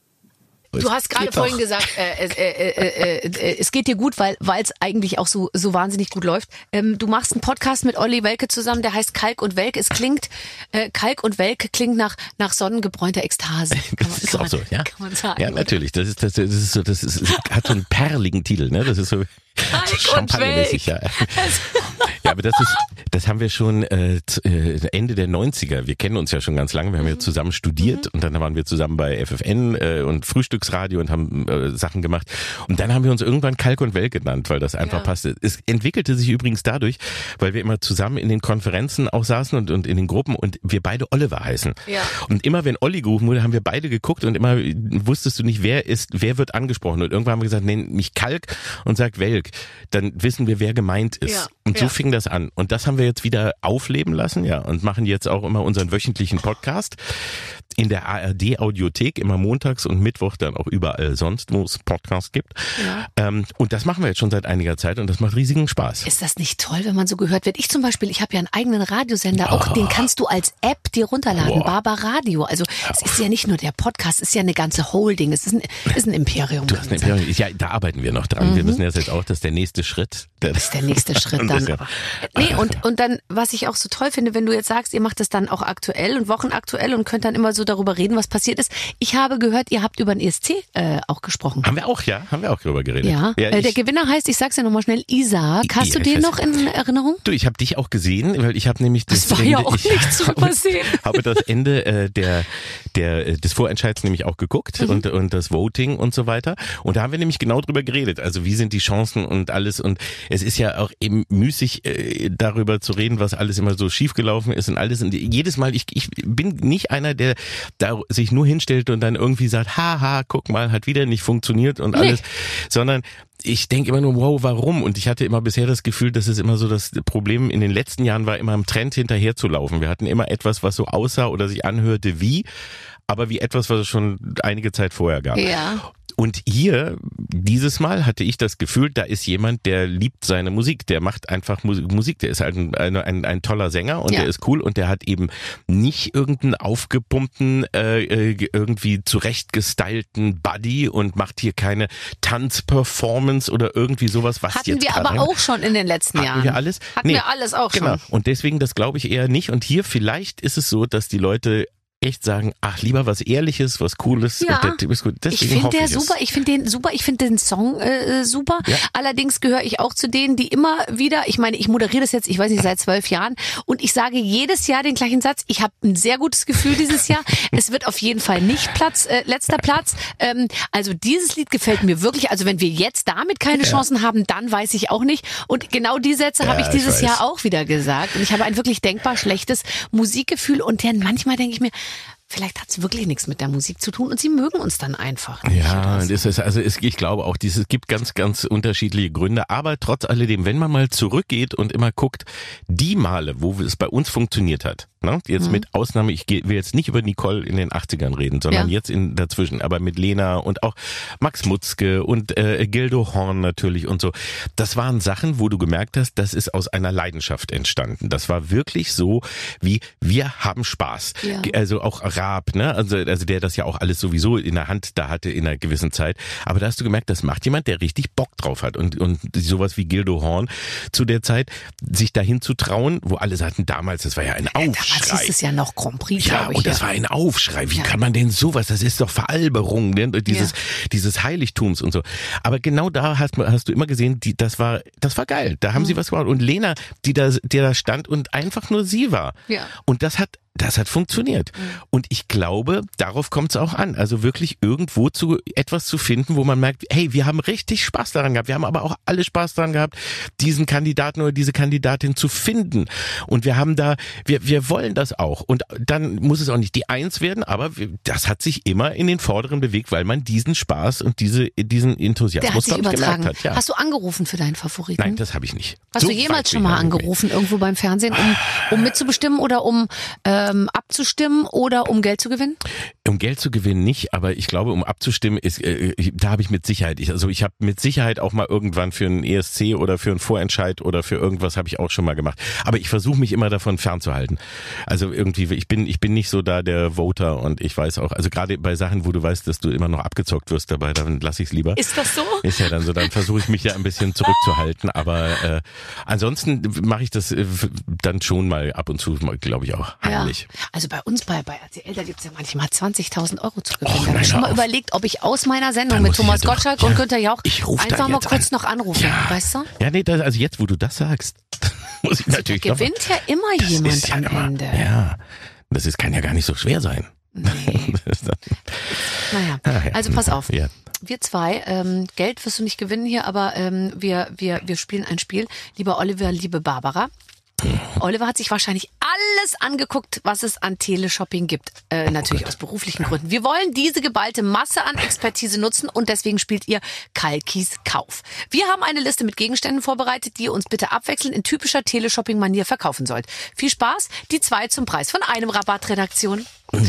Du hast gerade vorhin gesagt, äh, äh, äh, äh, äh, es geht dir gut, weil weil es eigentlich auch so so wahnsinnig gut läuft. Ähm, du machst einen Podcast mit Olli Welke zusammen, der heißt Kalk und Welk. Es klingt äh, Kalk und Welke klingt nach nach sonnengebräunter Ekstase. Kann das man, ist kann auch man, so, ja. Kann man sagen. Ja, natürlich. Das ist das, das ist so, das ist, hat so einen perligen Titel, ne? Das ist so champagnermäßig, ja. Ja, aber das ist, das haben wir schon äh, Ende der neunziger. Wir kennen uns ja schon ganz lange. Wir haben ja zusammen studiert mhm. und dann waren wir zusammen bei F F N äh, und Frühstücksradio und haben äh, Sachen gemacht. Und dann haben wir uns irgendwann Kalk und Welk genannt, weil das einfach ja. passte. Es entwickelte sich übrigens dadurch, weil wir immer zusammen in den Konferenzen auch saßen und, und in den Gruppen und wir beide Oliver heißen. Ja. Und immer wenn Olli gerufen wurde, haben wir beide geguckt und immer wusstest du nicht, wer ist, wer wird angesprochen. Und irgendwann haben wir gesagt, nenn mich Kalk und sag Welk. Dann wissen wir, wer gemeint ist. Ja. Und so ja. fing das an. Und das haben wir jetzt wieder aufleben lassen, ja, und machen jetzt auch immer unseren wöchentlichen Podcast in der A R D-Audiothek, immer montags und Mittwoch dann auch überall sonst, wo es Podcasts gibt. Ja. Ähm, und das machen wir jetzt schon seit einiger Zeit und das macht riesigen Spaß. Ist das nicht toll, wenn man so gehört wird? Ich zum Beispiel, ich habe ja einen eigenen Radiosender, auch oh. den kannst du als App dir runterladen, oh. Barbar Radio. Also es ist ja nicht nur der Podcast, es ist ja eine ganze Holding, es ist ein, ist ein Imperium. Du hast ein Imperium. Ja, da arbeiten wir noch dran. Mhm. Wir müssen jetzt, jetzt auch, das ist der nächste Schritt. Das ist der nächste Schritt dann. Ja. Nee, und, und dann, was ich auch so toll finde, wenn du jetzt sagst, ihr macht das dann auch aktuell und wochenaktuell und könnt dann immer so darüber reden, was passiert ist. Ich habe gehört, ihr habt über den E S C äh, auch gesprochen. Haben wir auch, ja. Haben wir auch darüber geredet. Ja, ja äh, der Gewinner heißt, ich sag's ja nochmal schnell, Isaac. Hast I, du den noch in Erinnerung? Du, ich habe dich auch gesehen, weil ich habe nämlich das, das war Ende, ja auch ich nicht zu übersehen. habe das Ende äh, der, der, des Vorentscheids nämlich auch geguckt mhm. und, und das Voting und so weiter. Und da haben wir nämlich genau drüber geredet. Also wie sind die Chancen und alles. Und es ist ja auch eben müßig, äh, darüber zu reden, was alles immer so schiefgelaufen ist und alles. Und jedes Mal, ich, ich bin nicht einer, der da sich nur hinstellt und dann irgendwie sagt, haha, guck mal, hat wieder nicht funktioniert und alles, nee. sondern ich denke immer nur, wow, warum? Und ich hatte immer bisher das Gefühl, dass es immer so das Problem in den letzten Jahren war, immer im Trend hinterher zu laufen. Wir hatten immer etwas, was so aussah oder sich anhörte wie, aber wie etwas, was es schon einige Zeit vorher gab. Ja. Und hier, dieses Mal hatte ich das Gefühl, da ist jemand, der liebt seine Musik, der macht einfach Musik, der ist halt ein, ein, ein, ein toller Sänger und ja. der ist cool und der hat eben nicht irgendeinen aufgepumpten, äh, irgendwie zurechtgestylten Buddy und macht hier keine Tanzperformance oder irgendwie sowas, was hatten jetzt wir aber rein. auch schon in den letzten hatten Jahren. Hatten wir alles? Hatten nee, wir alles auch genau. schon. Und deswegen, das glaube ich eher nicht. Und hier vielleicht ist es so, dass die Leute echt sagen, ach, lieber was Ehrliches, was Cooles. Ja. Der Typ ist gut. Deswegen ich finde hoffe der ich super, es. ich finde den super, ich finde den Song äh, super. Ja. Allerdings gehöre ich auch zu denen, die immer wieder, ich meine, ich moderiere das jetzt, ich weiß nicht, seit zwölf Jahren und ich sage jedes Jahr den gleichen Satz. Ich habe ein sehr gutes Gefühl dieses Jahr. Es wird auf jeden Fall nicht Platz, äh, letzter Platz. Ähm, also dieses Lied gefällt mir wirklich. Also wenn wir jetzt damit keine Ja. Chancen haben, dann weiß ich auch nicht. Und genau die Sätze Ja, habe ich ich dieses weiß. Jahr auch wieder gesagt. Und ich habe ein wirklich denkbar schlechtes Musikgefühl und dann manchmal denke ich mir, vielleicht hat es wirklich nichts mit der Musik zu tun und sie mögen uns dann einfach nicht. Ja, oder so. das ist, also es, ich glaube auch, dieses, es gibt ganz, ganz unterschiedliche Gründe, aber trotz alledem, wenn man mal zurückgeht und immer guckt, die Male, wo es bei uns funktioniert hat, ne? Jetzt Mhm. mit Ausnahme, ich geh- will jetzt nicht über Nicole in den achtzigern reden, sondern Ja. jetzt in dazwischen, aber mit Lena und auch Max Mutzke und äh, Gildo Horn natürlich und so. Das waren Sachen, wo du gemerkt hast, das ist aus einer Leidenschaft entstanden. Das war wirklich so, wie wir haben Spaß. Ja. Also auch Raab, ne? Also, also der das ja auch alles sowieso in der Hand da hatte in einer gewissen Zeit. Aber da hast du gemerkt, das macht jemand, der richtig Bock drauf hat. Und, und sowas wie Gildo Horn zu der Zeit, sich dahin zu trauen, wo alle sagten, damals, das war ja ein Damals Aufschrei. hieß es ja noch Grand Prix, Ja, glaube ich. und das ja. war ein Aufschrei. Wie Ja. kann man denn sowas? Das ist doch Veralberung, ne? Dieses, Ja. dieses Heiligtums und so. Aber genau da hast, hast du immer gesehen, die, das war, das war geil. Da haben Mhm. sie was gemacht. Und Lena, die da, die da stand und einfach nur sie war. Ja. Und das hat, das hat funktioniert. Und ich glaube, darauf kommt es auch an. Also wirklich irgendwo zu etwas zu finden, wo man merkt, hey, wir haben richtig Spaß daran gehabt. Wir haben aber auch alle Spaß daran gehabt, diesen Kandidaten oder diese Kandidatin zu finden. Und wir haben da, wir, wir wollen das auch. Und dann muss es auch nicht die Eins werden, aber wir, das hat sich immer in den Vorderen bewegt, weil man diesen Spaß und diese, diesen Der hat Enthusiasmus sich glaub ich, übertragen. gemerkt hat. Ja. Hast du angerufen für deinen Favoriten? Nein, das habe ich nicht. Hast So du jemals weit schon bin mal ich noch nicht. angerufen, irgendwo beim Fernsehen, um, um mitzubestimmen oder um ähm, abzustimmen oder um Geld zu gewinnen? Um Geld zu gewinnen nicht, aber ich glaube, um abzustimmen, ist, äh, da habe ich mit Sicherheit, ich, also ich habe mit Sicherheit auch mal irgendwann für einen E S C oder für einen Vorentscheid oder für irgendwas habe ich auch schon mal gemacht. Aber ich versuche mich immer davon fernzuhalten. Also irgendwie, ich bin, ich bin nicht so da der Voter und ich weiß auch, also gerade bei Sachen, wo du weißt, dass du immer noch abgezockt wirst dabei, dann lasse ich es lieber. Ist das so? Ist ja dann so, dann versuche ich mich ja ein bisschen zurückzuhalten, aber äh, ansonsten mache ich das äh, dann schon mal ab und zu, glaube ich auch heimlich. Ja. Also bei uns bei, bei R T L, da gibt's ja manchmal zwanzigtausend Euro zu gewinnen. Och, da habe nein, ich schon hör mal auf. überlegt, ob ich aus meiner Sendung Dann mit muss ich Thomas ja doch- Gottschalk ja. und Günther Jauch Ich ruf da einfach mal jetzt kurz an. noch anrufen, Ja. weißt du? Ja, nee, das, also jetzt, wo du das sagst, muss ich natürlich noch mal- Gewinnt ja immer Das jemand ist ja am immer, Ende. Ja, das ist, kann ja gar nicht so schwer sein. Nee. Das ist dann- Naja, Ah, ja. also pass auf. Ja. Wir zwei, ähm, Geld wirst du nicht gewinnen hier, aber ähm, wir, wir, wir spielen ein Spiel. Lieber Oliver, liebe Barbara. Oliver hat sich wahrscheinlich alles angeguckt, was es an Teleshopping gibt. Äh, natürlich aus beruflichen Gründen. Wir wollen diese geballte Masse an Expertise nutzen und deswegen spielt ihr Kalkis Kauf. Wir haben eine Liste mit Gegenständen vorbereitet, die ihr uns bitte abwechselnd in typischer Teleshopping-Manier verkaufen sollt. Viel Spaß, die zwei zum Preis von einem Rabattredaktion.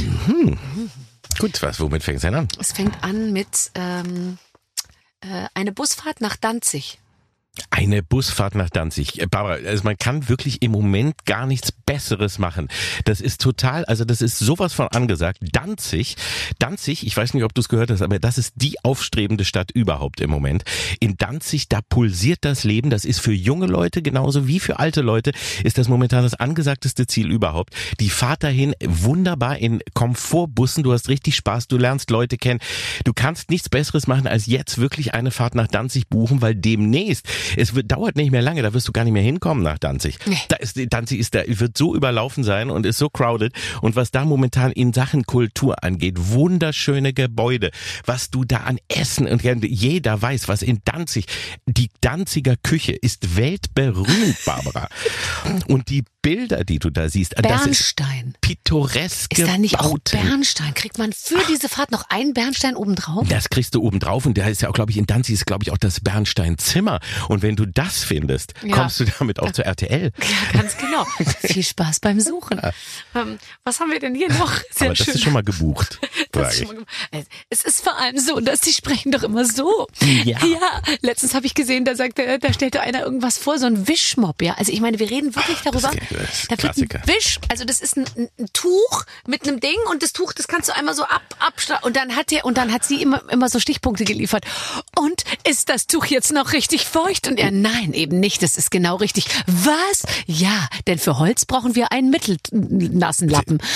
Gut, was, womit fängst du denn an? Es fängt an mit ähm, äh, eine Busfahrt nach Danzig. Eine Busfahrt nach Danzig. Äh, Barbara, also man kann wirklich im Moment gar nichts Besseres machen. Das ist total, also das ist sowas von angesagt. Danzig, Danzig, ich weiß nicht, ob du es gehört hast, aber das ist die aufstrebende Stadt überhaupt im Moment. In Danzig, da pulsiert das Leben. Das ist für junge Leute genauso wie für alte Leute, ist das momentan das angesagteste Ziel überhaupt. Die Fahrt dahin wunderbar in Komfortbussen. Du hast richtig Spaß, du lernst Leute kennen. Du kannst nichts Besseres machen, als jetzt wirklich eine Fahrt nach Danzig buchen, weil demnächst es wird, dauert nicht mehr lange, da wirst du gar nicht mehr hinkommen nach Danzig. Nee. Da ist, Danzig ist, da wird so überlaufen sein und ist so crowded. Und was da momentan in Sachen Kultur angeht, wunderschöne Gebäude, was du da an Essen und jeder weiß, was in Danzig, die Danziger Küche ist weltberühmt, Barbara. Und die Bilder, die du da siehst, das ist Bernstein. pittoreske Ist da nicht auch Bauten. Bernstein? Kriegt man für diese Fahrt noch einen Bernstein obendrauf? Das kriegst du oben drauf und da ist ja auch, glaube ich, in Danzig ist, glaube ich, auch das Bernsteinzimmer. Und wenn du das findest, Ja. kommst du damit auch zur R T L. Ja, ganz genau. Viel Spaß beim Suchen. Ähm, was haben wir denn hier noch? Sehr Aber das schön. ist schon mal gebucht, Das sag ist ich. schon mal gem- Es ist vor allem so, dass die sprechen doch immer so. Ja. Ja, letztens habe ich gesehen, da sagte, da stellte einer irgendwas vor, so ein Wischmopp, ja. Also ich meine, wir reden wirklich darüber. das ist Da wird Klassiker. ein Wisch, also das ist ein, ein, ein Tuch mit einem Ding und das Tuch, das kannst du einmal so ab, abstra- und dann hat der, und dann hat sie immer, immer so Stichpunkte geliefert. Und ist das Tuch jetzt noch richtig feucht? Und er, nein, eben nicht, das ist genau richtig. Was? Ja, denn für Holz brauchen wir einen mittelnassen Lappen.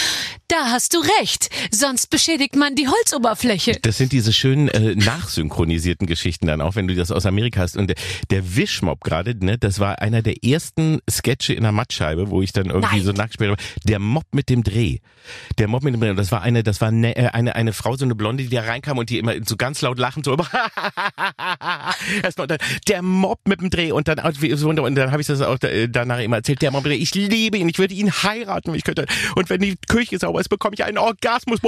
da hast du recht. Sonst beschädigt man die Holzoberfläche. Das sind diese schönen äh, nachsynchronisierten Geschichten dann auch, wenn du das aus Amerika hast. Und der, der Wischmopp gerade, ne, das war einer der ersten Sketche in der Mattscheibe, wo ich dann irgendwie Nein. so nachgespielt habe. Der Mob mit dem Dreh. Der Mob mit dem Dreh. Und das war eine, das war eine, eine, eine Frau, so eine Blonde, die da reinkam und die immer so ganz laut lachend so erstmal dann, der Mob mit dem Dreh und dann und dann habe ich das auch danach immer erzählt, der Mob mit dem Dreh, ich liebe ihn, ich würde ihn heiraten, ich könnte, und wenn die Küche sauber ist, bekomme ich einen Orgasmus.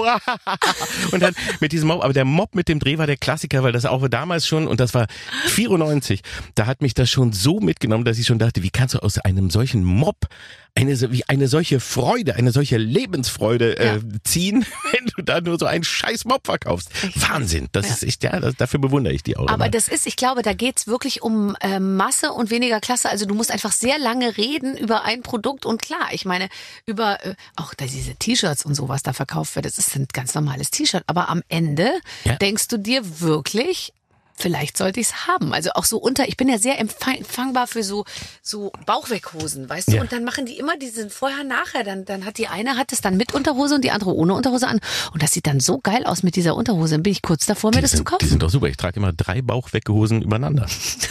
Und dann mit diesem Mob, aber der Mob mit dem Dreh war der Klassiker, weil das auch damals schon, und das war vierundneunzig, da hat mich das schon so mitgenommen, dass ich schon dachte, wie kannst du aus einem solchen Mob eine, wie eine solche Freude, eine solche Lebensfreude äh, ja. ziehen, wenn du da nur so einen scheiß Mob verkaufst. Richtig. Wahnsinn, das ja. ist echt, ja, das, dafür bewundere ich die auch. Aber immer. das ist, ich glaube, da geht's wirklich um äh, Masse und weniger Klasse. Also du musst einfach sehr lange reden über ein Produkt und klar, ich meine, über äh, auch da diese T-Shirts und so, was da verkauft wird, das ist ein ganz normales T-Shirt. Aber am Ende ja. denkst du dir wirklich, vielleicht sollte ich es haben. Also auch so unter, ich bin ja sehr empfangbar für so so Bauchweghosen, weißt du? Ja. Und dann machen die immer diesen vorher, nachher. Dann dann hat die eine hat es dann mit Unterhose und die andere ohne Unterhose an. Und das sieht dann so geil aus mit dieser Unterhose. Dann bin ich kurz davor, mir die das sind, zu kaufen. Die sind doch super. Ich trage immer drei Bauchweghosen übereinander.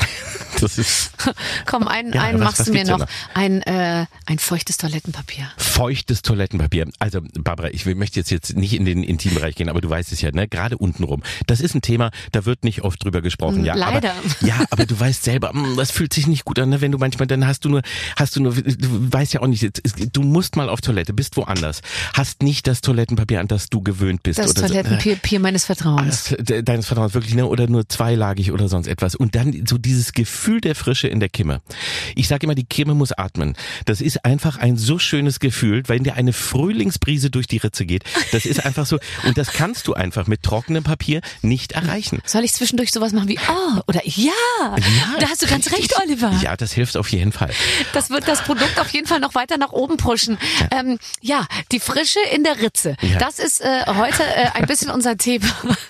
Das ist. Komm, einen, ja, einen was, machst was du mir noch. noch. Ein, äh, ein feuchtes Toilettenpapier. Feuchtes Toilettenpapier. Also, Barbara, ich möchte jetzt, jetzt nicht in den Intimbereich gehen, aber du weißt es ja, ne? Gerade untenrum. Das ist ein Thema, da wird nicht oft drüber gesprochen. Ja, Leider. Aber, ja, aber du weißt selber, das fühlt sich nicht gut an, ne? Wenn du manchmal, dann hast du nur, hast du nur, du weißt ja auch nicht, du musst mal auf Toilette, bist woanders, hast nicht das Toilettenpapier, an das du gewöhnt bist. Das oder Toilettenpapier so, äh, meines Vertrauens. Deines Vertrauens, wirklich, ne? Oder nur zweilagig oder sonst etwas. Und dann so dieses Gefühl der Frische in der Kimme. Ich sage immer, die Kimme muss atmen. Das ist einfach ein so schönes Gefühl, wenn dir eine Frühlingsbrise durch die Ritze geht. Das ist einfach so, und das kannst du einfach mit trockenem Papier nicht erreichen. Soll ich zwischendurch sowas machen wie, oh, oder ja, ja, da hast du ganz recht, Oliver. Ja, das hilft auf jeden Fall. Das wird das Produkt auf jeden Fall noch weiter nach oben pushen. Ja, ähm, ja die Frische in der Ritze. Ja. Das ist äh, heute äh, ein bisschen unser Thema.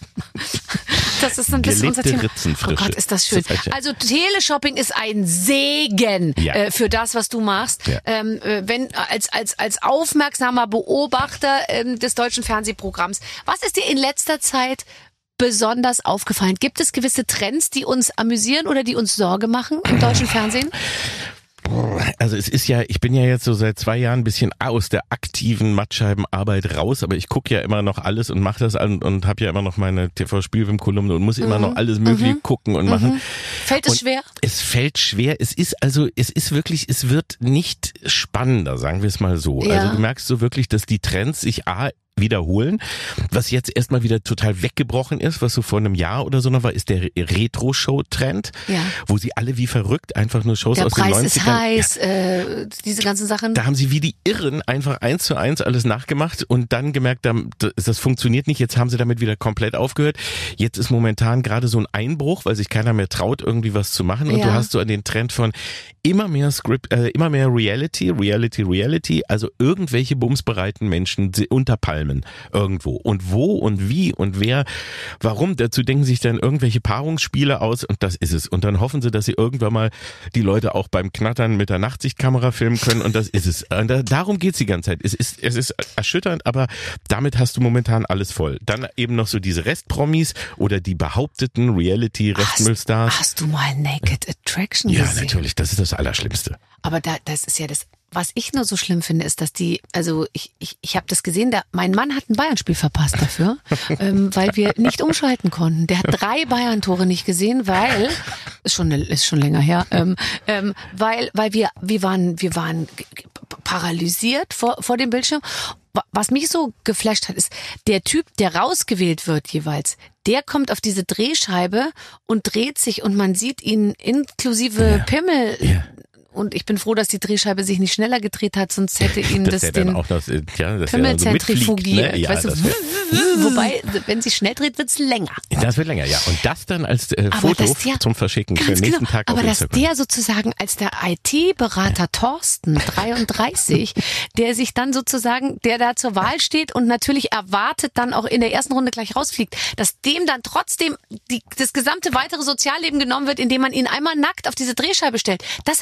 Das ist ein bisschen Gelebte unser Thema. Ritzenfrische. Oh Gott, ist das schön. Das also Teleshopping ist ein Segen ja. äh, für das, was du machst. Ja. Ähm, wenn als als als aufmerksamer Beobachter ähm, des deutschen Fernsehprogramms. Was ist dir in letzter Zeit besonders aufgefallen? Gibt es gewisse Trends, die uns amüsieren oder die uns Sorge machen im deutschen Fernsehen? Also es ist ja, ich bin ja jetzt so seit zwei Jahren ein bisschen aus der aktiven Mattscheibenarbeit raus, aber ich gucke ja immer noch alles und mache das an und habe ja immer noch meine T V-Spielfilm-Kolumne und muss mhm. immer noch alles Mögliche mhm. gucken und mhm. machen. Fällt es und schwer? Es fällt schwer. Es ist also, es ist wirklich, es wird nicht spannender, sagen wir es mal so. Ja. Also du merkst so wirklich, dass die Trends sich A wiederholen. Was jetzt erstmal wieder total weggebrochen ist, was so vor einem Jahr oder so noch war, ist der Retro-Show-Trend, ja. wo sie alle wie verrückt einfach nur Shows der aus Preis den neunzigern... ist heiß, ja. äh, diese ganzen Sachen. Da haben sie wie die Irren einfach eins zu eins alles nachgemacht und dann gemerkt, das funktioniert nicht. Jetzt haben sie damit wieder komplett aufgehört. Jetzt ist momentan gerade so ein Einbruch, weil sich keiner mehr traut, irgendwie was zu machen. Und ja. du hast so den Trend von immer mehr Script, äh, immer mehr Reality, Reality, Reality, also irgendwelche bumsbereiten Menschen unter Palmen irgendwo. Und wo und wie und wer, warum, dazu denken sich dann irgendwelche Paarungsspiele aus und das ist es. Und dann hoffen sie, dass sie irgendwann mal die Leute auch beim Knattern mit der Nachtsichtkamera filmen können und das ist es. Und da, darum geht's die ganze Zeit. Es ist, es ist erschütternd, aber damit hast du momentan alles voll. Dann eben noch so diese Restpromis oder die behaupteten Reality-Restmüllstars. Hast, hast du mal Naked Attraction ja, gesehen? Ja, natürlich. Das ist das Allerschlimmste. Aber da, das ist ja das, was ich nur so schlimm finde, ist, dass die, also ich ich, ich habe das gesehen, da, mein Mann hat ein Bayern-Spiel verpasst dafür, ähm, weil wir nicht umschalten konnten. Der hat drei Bayern-Tore nicht gesehen, weil, ist schon, ist schon länger her, ähm, ähm, weil, weil wir, wir waren, wir waren paralysiert vor, vor dem Bildschirm. Was mich so geflasht hat, ist, der Typ, der rausgewählt wird jeweils, der kommt auf diese Drehscheibe und dreht sich und man sieht ihn inklusive ja. Pimmel. Ja. Und ich bin froh, dass die Drehscheibe sich nicht schneller gedreht hat, sonst hätte ihn das, das den auch das, ja, das Pimmel zentrifugiert. Ne? Ja, weißt du, wobei, wenn sie schnell dreht, wird's länger. Das wird länger, ja. Und das dann als äh, Foto der, zum Verschicken für den nächsten genau, Tag aber auf dass Instagram. der sozusagen als der I T-Berater Thorsten, dreiunddreißig, der sich dann sozusagen, der da zur Wahl steht und natürlich erwartet dann auch in der ersten Runde gleich rausfliegt, dass dem dann trotzdem die, das gesamte weitere Sozialleben genommen wird, indem man ihn einmal nackt auf diese Drehscheibe stellt. Das habe ich nicht verstanden.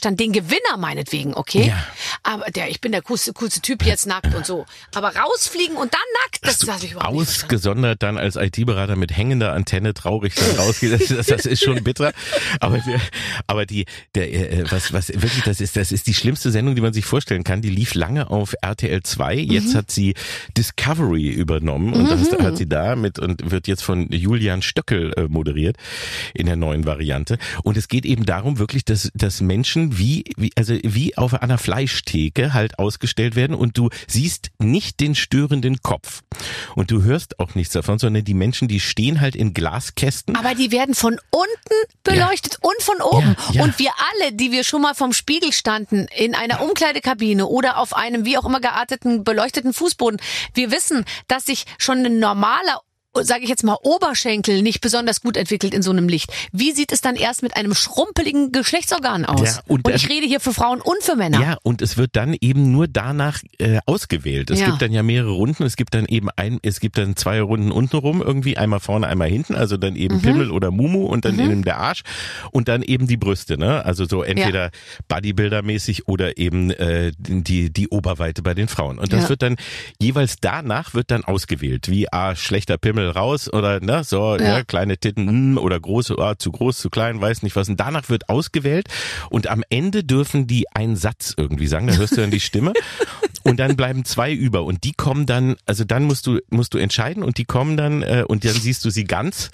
dann den Gewinner meinetwegen, okay? Ja. Aber der, ich bin der coolste, coolste Typ jetzt nackt und so. Aber rausfliegen und dann nackt, das lasse ich überhaupt nicht verstanden. Ausgesondert dann als I T-Berater mit hängender Antenne traurig dann rausgeht, das, das ist schon bitter. Aber, der, aber die, der, äh, was, was wirklich, das ist, das ist die schlimmste Sendung, die man sich vorstellen kann. Die lief lange auf R T L zwei. Jetzt mhm. hat sie Discovery übernommen und mhm. das hat sie da mit und wird jetzt von Julian Stöckel äh, moderiert in der neuen Variante. Und es geht eben darum wirklich, dass, dass Menschen wie, wie, also wie auf einer Fleischtheke halt ausgestellt werden und du siehst nicht den störenden Kopf. Und du hörst auch nichts davon, sondern die Menschen, die stehen halt in Glaskästen. Aber die werden von unten beleuchtet ja. und von oben. Ja, ja. Und wir alle, die wir schon mal vom Spiegel standen, in einer Umkleidekabine oder auf einem wie auch immer gearteten, beleuchteten Fußboden, wir wissen, dass sich schon ein normaler, sage ich jetzt mal, Oberschenkel nicht besonders gut entwickelt in so einem Licht. Wie sieht es dann erst mit einem schrumpeligen Geschlechtsorgan aus? Ja, und, und ich rede hier für Frauen und für Männer. Ja, und es wird dann eben nur danach äh, ausgewählt. Es ja. gibt dann ja mehrere Runden. Es gibt dann eben ein, es gibt dann zwei Runden untenrum irgendwie, einmal vorne, einmal hinten. Also dann eben mhm. Pimmel oder Mumu und dann mhm. eben der Arsch und dann eben die Brüste. Ne? Also so entweder ja. Bodybuilder-mäßig oder eben äh, die die Oberweite bei den Frauen. Und das ja. wird dann jeweils danach wird dann ausgewählt, wie ah, schlechter Pimmel raus oder ne, so ja. Ja, kleine Titten mh, oder große, oh, zu groß, zu klein, weiß nicht was. Und danach wird ausgewählt und am Ende dürfen die einen Satz irgendwie sagen, da hörst du dann die Stimme und dann bleiben zwei über und die kommen dann, also dann musst du musst du entscheiden und die kommen dann äh, und dann siehst du sie ganz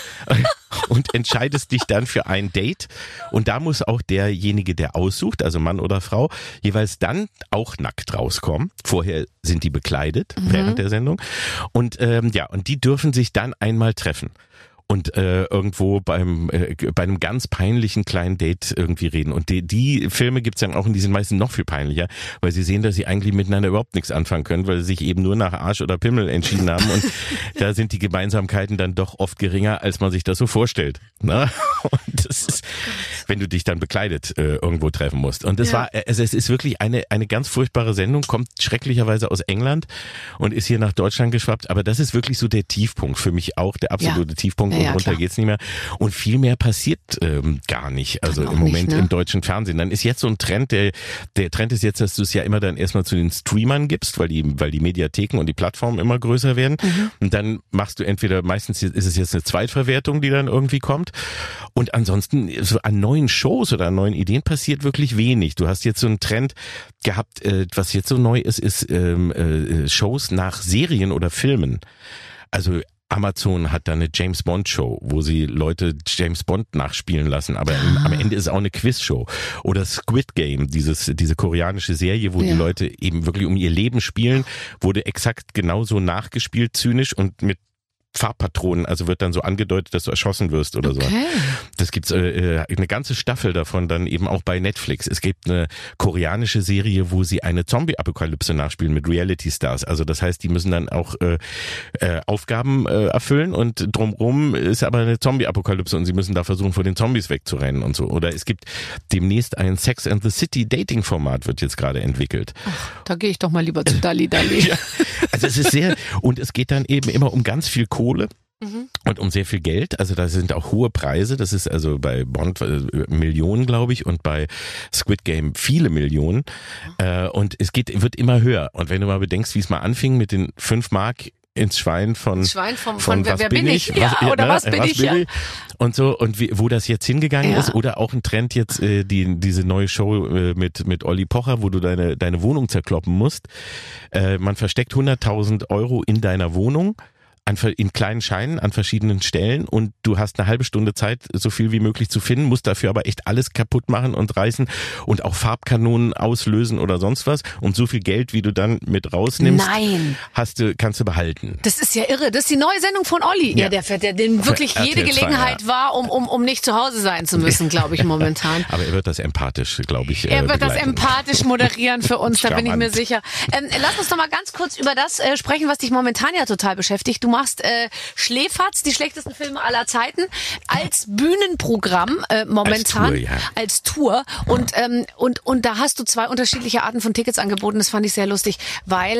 und entscheidest dich dann für ein Date und da muss auch derjenige, der aussucht, also Mann oder Frau, jeweils dann auch nackt rauskommen. Vorher sind die bekleidet mhm. während der Sendung und ähm, ja, und die dürfen sich dann einmal treffen und äh, irgendwo beim äh, bei einem ganz peinlichen kleinen Date irgendwie reden. Und die, die Filme gibt's dann auch und die sind meistens noch viel peinlicher, weil sie sehen, dass sie eigentlich miteinander überhaupt nichts anfangen können, weil sie sich eben nur nach Arsch oder Pimmel entschieden haben und da sind die Gemeinsamkeiten dann doch oft geringer, als man sich das so vorstellt. Ne? Und das ist, wenn du dich dann bekleidet äh, irgendwo treffen musst. Und das ja. war, also es ist wirklich eine eine ganz furchtbare Sendung, kommt schrecklicherweise aus England und ist hier nach Deutschland geschwappt, aber das ist wirklich so der Tiefpunkt für mich auch, der absolute ja. Tiefpunkt. Ja, und runter klar. geht's nicht mehr. Und viel mehr passiert ähm, gar nicht. Also im Moment nicht, ne? Im deutschen Fernsehen. Dann ist jetzt so ein Trend, der der Trend ist jetzt, dass du es ja immer dann erstmal zu den Streamern gibst, weil die weil die Mediatheken und die Plattformen immer größer werden. Mhm. Und dann machst du entweder, meistens ist es jetzt eine Zweitverwertung, die dann irgendwie kommt. Und ansonsten so an neuen Shows oder an neuen Ideen passiert wirklich wenig. Du hast jetzt so einen Trend gehabt, äh, was jetzt so neu ist, ist ähm, äh, Shows nach Serien oder Filmen. Also Amazon hat da eine James Bond Show, wo sie Leute James Bond nachspielen lassen, aber ah. am Ende ist es auch eine Quizshow. Oder Squid Game, dieses diese koreanische Serie, wo ja. die Leute eben wirklich um ihr Leben spielen, wurde exakt genauso nachgespielt, zynisch und mit Farbpatronen, also wird dann so angedeutet, dass du erschossen wirst oder okay. so. Das gibt's äh, eine ganze Staffel davon dann eben auch bei Netflix. Es gibt eine koreanische Serie, wo sie eine Zombie-Apokalypse nachspielen mit Reality-Stars. Also das heißt, die müssen dann auch äh, äh, Aufgaben äh, erfüllen und drumherum ist aber eine Zombie-Apokalypse und sie müssen da versuchen, vor den Zombies wegzurennen und so. Oder es gibt demnächst ein Sex and the City Dating-Format, wird jetzt gerade entwickelt. Ach, da gehe ich doch mal lieber zu Dalli Dalli. Ja, also es ist sehr, und es geht dann eben immer um ganz viel Kohle. Mhm. Und um sehr viel Geld, also da sind auch hohe Preise, das ist also bei Bond äh, Millionen, glaube ich, und bei Squid Game viele Millionen mhm. äh, und es geht wird immer höher und wenn du mal bedenkst, wie es mal anfing mit den fünf Mark ins Schwein von, Schwein vom, von, von was wer bin bin ich, ich? Ja, was, oder ne? was bin was ich, bin ja. ich? Und so und wie, wo das jetzt hingegangen ja. ist oder auch ein Trend jetzt äh, die diese neue Show äh, mit mit Olli Pocher, wo du deine deine Wohnung zerkloppen musst. Äh, man versteckt hunderttausend Euro in deiner Wohnung. An, in kleinen Scheinen an verschiedenen Stellen und du hast eine halbe Stunde Zeit, so viel wie möglich zu finden, musst dafür aber echt alles kaputt machen und reißen und auch Farbkanonen auslösen oder sonst was und so viel Geld, wie du dann mit rausnimmst, Nein. hast du, kannst du behalten. Das ist ja irre. Das ist die neue Sendung von Olli. Ja, ja der fährt, der den wirklich jede Gelegenheit ja. war, um, um, um nicht zu Hause sein zu müssen, glaube ich, momentan. Aber er wird das empathisch, glaube ich. Er äh, wird begleiten. das empathisch moderieren für uns, da bin ich mir Charmant. sicher. Ähm, lass uns doch mal ganz kurz über das äh, sprechen, was dich momentan ja total beschäftigt. Du machst äh, Schläferz, die schlechtesten Filme aller Zeiten, als Bühnenprogramm äh, momentan, als Tour, ja. als Tour. Und, ähm, und, und da hast du zwei unterschiedliche Arten von Tickets angeboten. Das fand ich sehr lustig, weil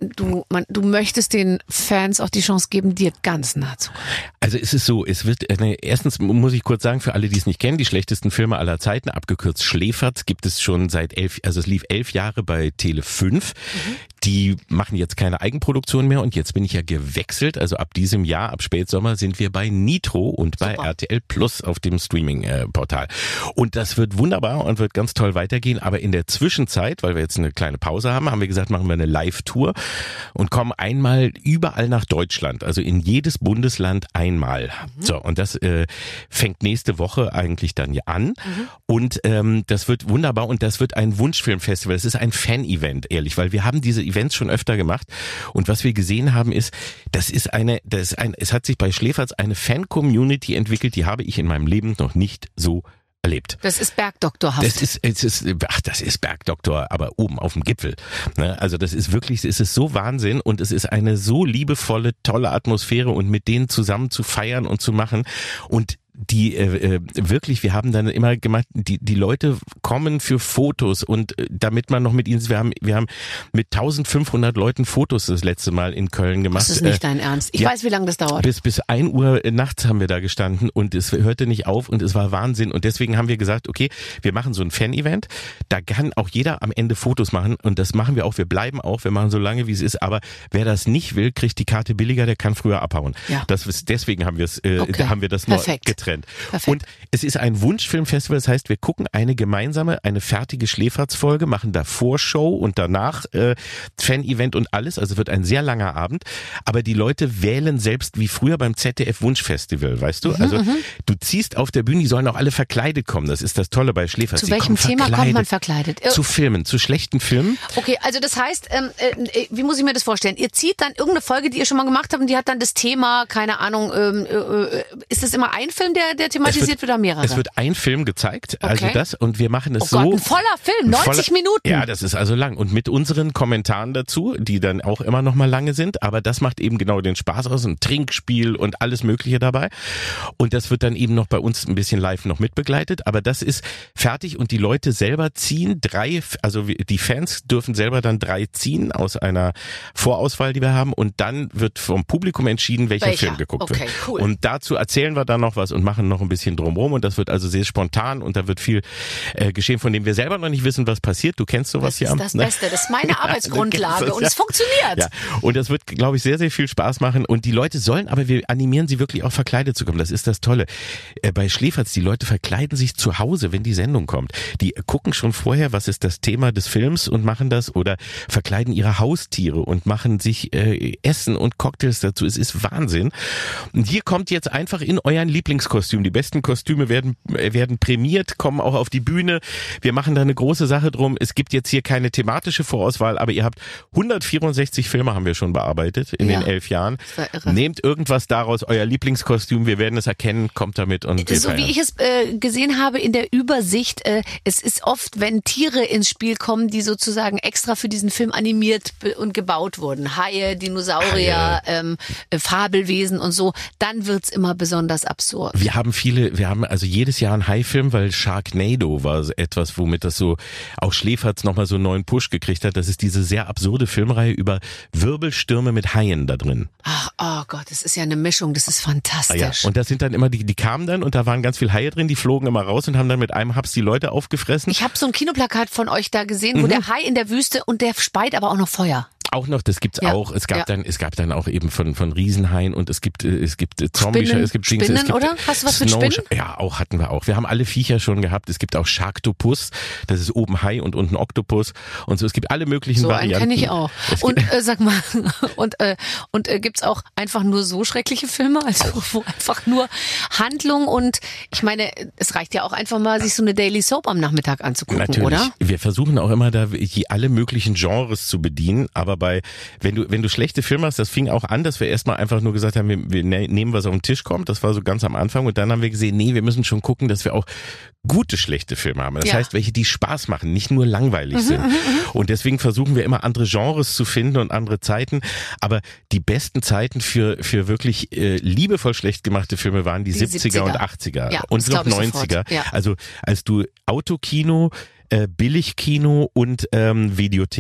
du, man, du möchtest den Fans auch die Chance geben, dir ganz nah zu kommen. Also es ist so, es wird, äh, erstens muss ich kurz sagen, für alle, die es nicht kennen, die schlechtesten Filme aller Zeiten, abgekürzt Schläferz, gibt es schon seit elf, also es lief elf Jahre bei Tele fünf. Mhm. Die machen jetzt keine Eigenproduktion mehr und jetzt bin ich ja gewechselt, also ab diesem Jahr, ab Spätsommer sind wir bei Nitro und bei Super. R T L Plus auf dem Streaming-Portal. Und das wird wunderbar und wird ganz toll weitergehen, aber in der Zwischenzeit, weil wir jetzt eine kleine Pause haben, haben wir gesagt, machen wir eine Live-Tour und kommen einmal überall nach Deutschland, also in jedes Bundesland einmal. Mhm. So, und das äh, fängt nächste Woche eigentlich dann an. Mhm. Und ähm, das wird wunderbar und das wird ein Wunschfilmfestival. Es ist ein Fan-Event, ehrlich, weil wir haben diese Events schon öfter gemacht und was wir gesehen haben ist, das ist eine, das ist ein, es hat sich bei Schläferz eine Fan-Community entwickelt, die habe ich in meinem Leben noch nicht so erlebt. Das ist Bergdoktorhaft. Das ist, es ist, ach, das ist Bergdoktor, aber oben auf dem Gipfel. Also das ist wirklich, es ist so Wahnsinn und es ist eine so liebevolle, tolle Atmosphäre und mit denen zusammen zu feiern und zu machen und die äh, wirklich, wir haben dann immer gemacht, die die Leute kommen für Fotos und äh, damit man noch mit ihnen, wir haben wir haben mit eintausendfünfhundert Leuten Fotos das letzte Mal in Köln gemacht. Das ist nicht äh, dein Ernst. Ich ja, weiß, wie lange das dauert. Bis bis ein Uhr nachts haben wir da gestanden und es hörte nicht auf und es war Wahnsinn und deswegen haben wir gesagt, okay, wir machen so ein Fan-Event, da kann auch jeder am Ende Fotos machen und das machen wir auch, wir bleiben auch, wir machen so lange, wie es ist, aber wer das nicht will, kriegt die Karte billiger, der kann früher abhauen. Ja. Das ist, deswegen haben wir es, äh, okay. haben wir das nur getrennt. Perfekt. Und es ist ein Wunschfilmfestival, das heißt, wir gucken eine gemeinsame, eine fertige Schläferz-Folge, machen da Vorshow und danach äh, Fan-Event und alles, also wird ein sehr langer Abend, aber die Leute wählen selbst wie früher beim Z D F Wunschfestival, weißt du? Mhm, also m-m. du ziehst auf der Bühne, die sollen auch alle verkleidet kommen, das ist das Tolle bei Schläferz. Zu welchem Thema kommt man verkleidet? Zu Filmen, zu schlechten Filmen. Okay, also das heißt, ähm, äh, wie muss ich mir das vorstellen? Ihr zieht dann irgendeine Folge, die ihr schon mal gemacht habt und die hat dann das Thema, keine Ahnung, ähm, äh, ist das immer ein Film, der, der thematisiert wird, wird oder mehrere? Es wird ein Film gezeigt, okay. also das, und wir machen es oh so. Gott, ein voller Film, neunzig voller, Minuten. Ja, das ist also lang. Und mit unseren Kommentaren dazu, die dann auch immer noch mal lange sind, aber das macht eben genau den Spaß aus, ein Trinkspiel und alles Mögliche dabei. Und das wird dann eben noch bei uns ein bisschen live noch mitbegleitet, aber das ist fertig und die Leute selber ziehen drei, also die Fans dürfen selber dann drei ziehen aus einer Vorauswahl, die wir haben, und dann wird vom Publikum entschieden, welcher, welcher? Film geguckt okay, wird. Cool. Und dazu erzählen wir dann noch was und machen noch ein bisschen drumherum und das wird also sehr spontan und da wird viel äh, geschehen, von dem wir selber noch nicht wissen, was passiert. Du kennst sowas hier. Das ist das Beste, das ist meine Arbeitsgrundlage und es funktioniert. Ja. Und das wird, glaube ich, sehr, sehr viel Spaß machen und die Leute sollen, aber wir animieren sie wirklich auch verkleidet zu kommen. Das ist das Tolle. Äh, bei Schläferz, die Leute verkleiden sich zu Hause, wenn die Sendung kommt. Die gucken schon vorher, was ist das Thema des Films und machen das oder verkleiden ihre Haustiere und machen sich äh, Essen und Cocktails dazu. Es ist Wahnsinn. Und hier kommt jetzt einfach in euren Lieblingskostüm. Die besten Kostüme werden werden prämiert, kommen auch auf die Bühne. Wir machen da eine große Sache drum. Es gibt jetzt hier keine thematische Vorauswahl, aber ihr habt hundertvierundsechzig Filme haben wir schon bearbeitet in ja, den elf Jahren. Nehmt irgendwas daraus, euer Lieblingskostüm, wir werden es erkennen, kommt damit und wir so feiern. Wie ich es äh, gesehen habe in der Übersicht, äh, es ist oft, wenn Tiere ins Spiel kommen, die sozusagen extra für diesen Film animiert und gebaut wurden. Haie, Dinosaurier, Haie. Ähm, äh, Fabelwesen und so, dann wird's immer besonders absurd. Wir haben viele, wir haben also jedes Jahr einen Haifilm, weil Sharknado war etwas, womit das so auch Schläferz nochmal so einen neuen Push gekriegt hat. Das ist diese sehr absurde Filmreihe über Wirbelstürme mit Haien da drin. Ach, oh Gott, das ist ja eine Mischung, das ist fantastisch. Ja, und das sind dann immer, die, die kamen dann und da waren ganz viele Haie drin, die flogen immer raus und haben dann mit einem Haps die Leute aufgefressen. Ich habe so ein Kinoplakat von euch da gesehen, wo mhm. der Hai in der Wüste und der speit aber auch noch Feuer. Auch noch, das gibt's ja, auch. Es gab ja. dann, es gab dann auch eben von von Riesenhaien und es gibt es gibt Zombie, Spinnen, es gibt Spinnen, Dings, es gibt oder? Hast du was mit Spinnen? Ja, auch hatten wir auch. Wir haben alle Viecher schon gehabt. Es gibt auch Sharktopus, das ist oben Hai und unten Oktopus und so. Es gibt alle möglichen so Varianten. So einen kenne ich auch. Es und äh, sag mal, und äh, und äh, gibt's auch einfach nur so schreckliche Filme, also auch. Wo einfach nur Handlung und ich meine, es reicht ja auch einfach mal, sich so eine Daily Soap am Nachmittag anzugucken, natürlich. Oder? Wir versuchen auch immer da alle möglichen Genres zu bedienen, aber bei wenn du wenn du schlechte Filme hast, das fing auch an, dass wir erstmal einfach nur gesagt haben, wir, wir nehmen, was auf den Tisch kommt. Das war so ganz am Anfang und dann haben wir gesehen, nee, wir müssen schon gucken, dass wir auch gute schlechte Filme haben. Das ja. heißt, welche, die Spaß machen, nicht nur langweilig mhm, sind. Mhm, und deswegen versuchen wir immer andere Genres zu finden und andere Zeiten. Aber die besten Zeiten für für wirklich äh, liebevoll schlecht gemachte Filme waren die, die siebziger, siebziger und achtziger ja, und noch neunziger. Ja. Also als du Autokino, äh, Billigkino und ähm, Videothek.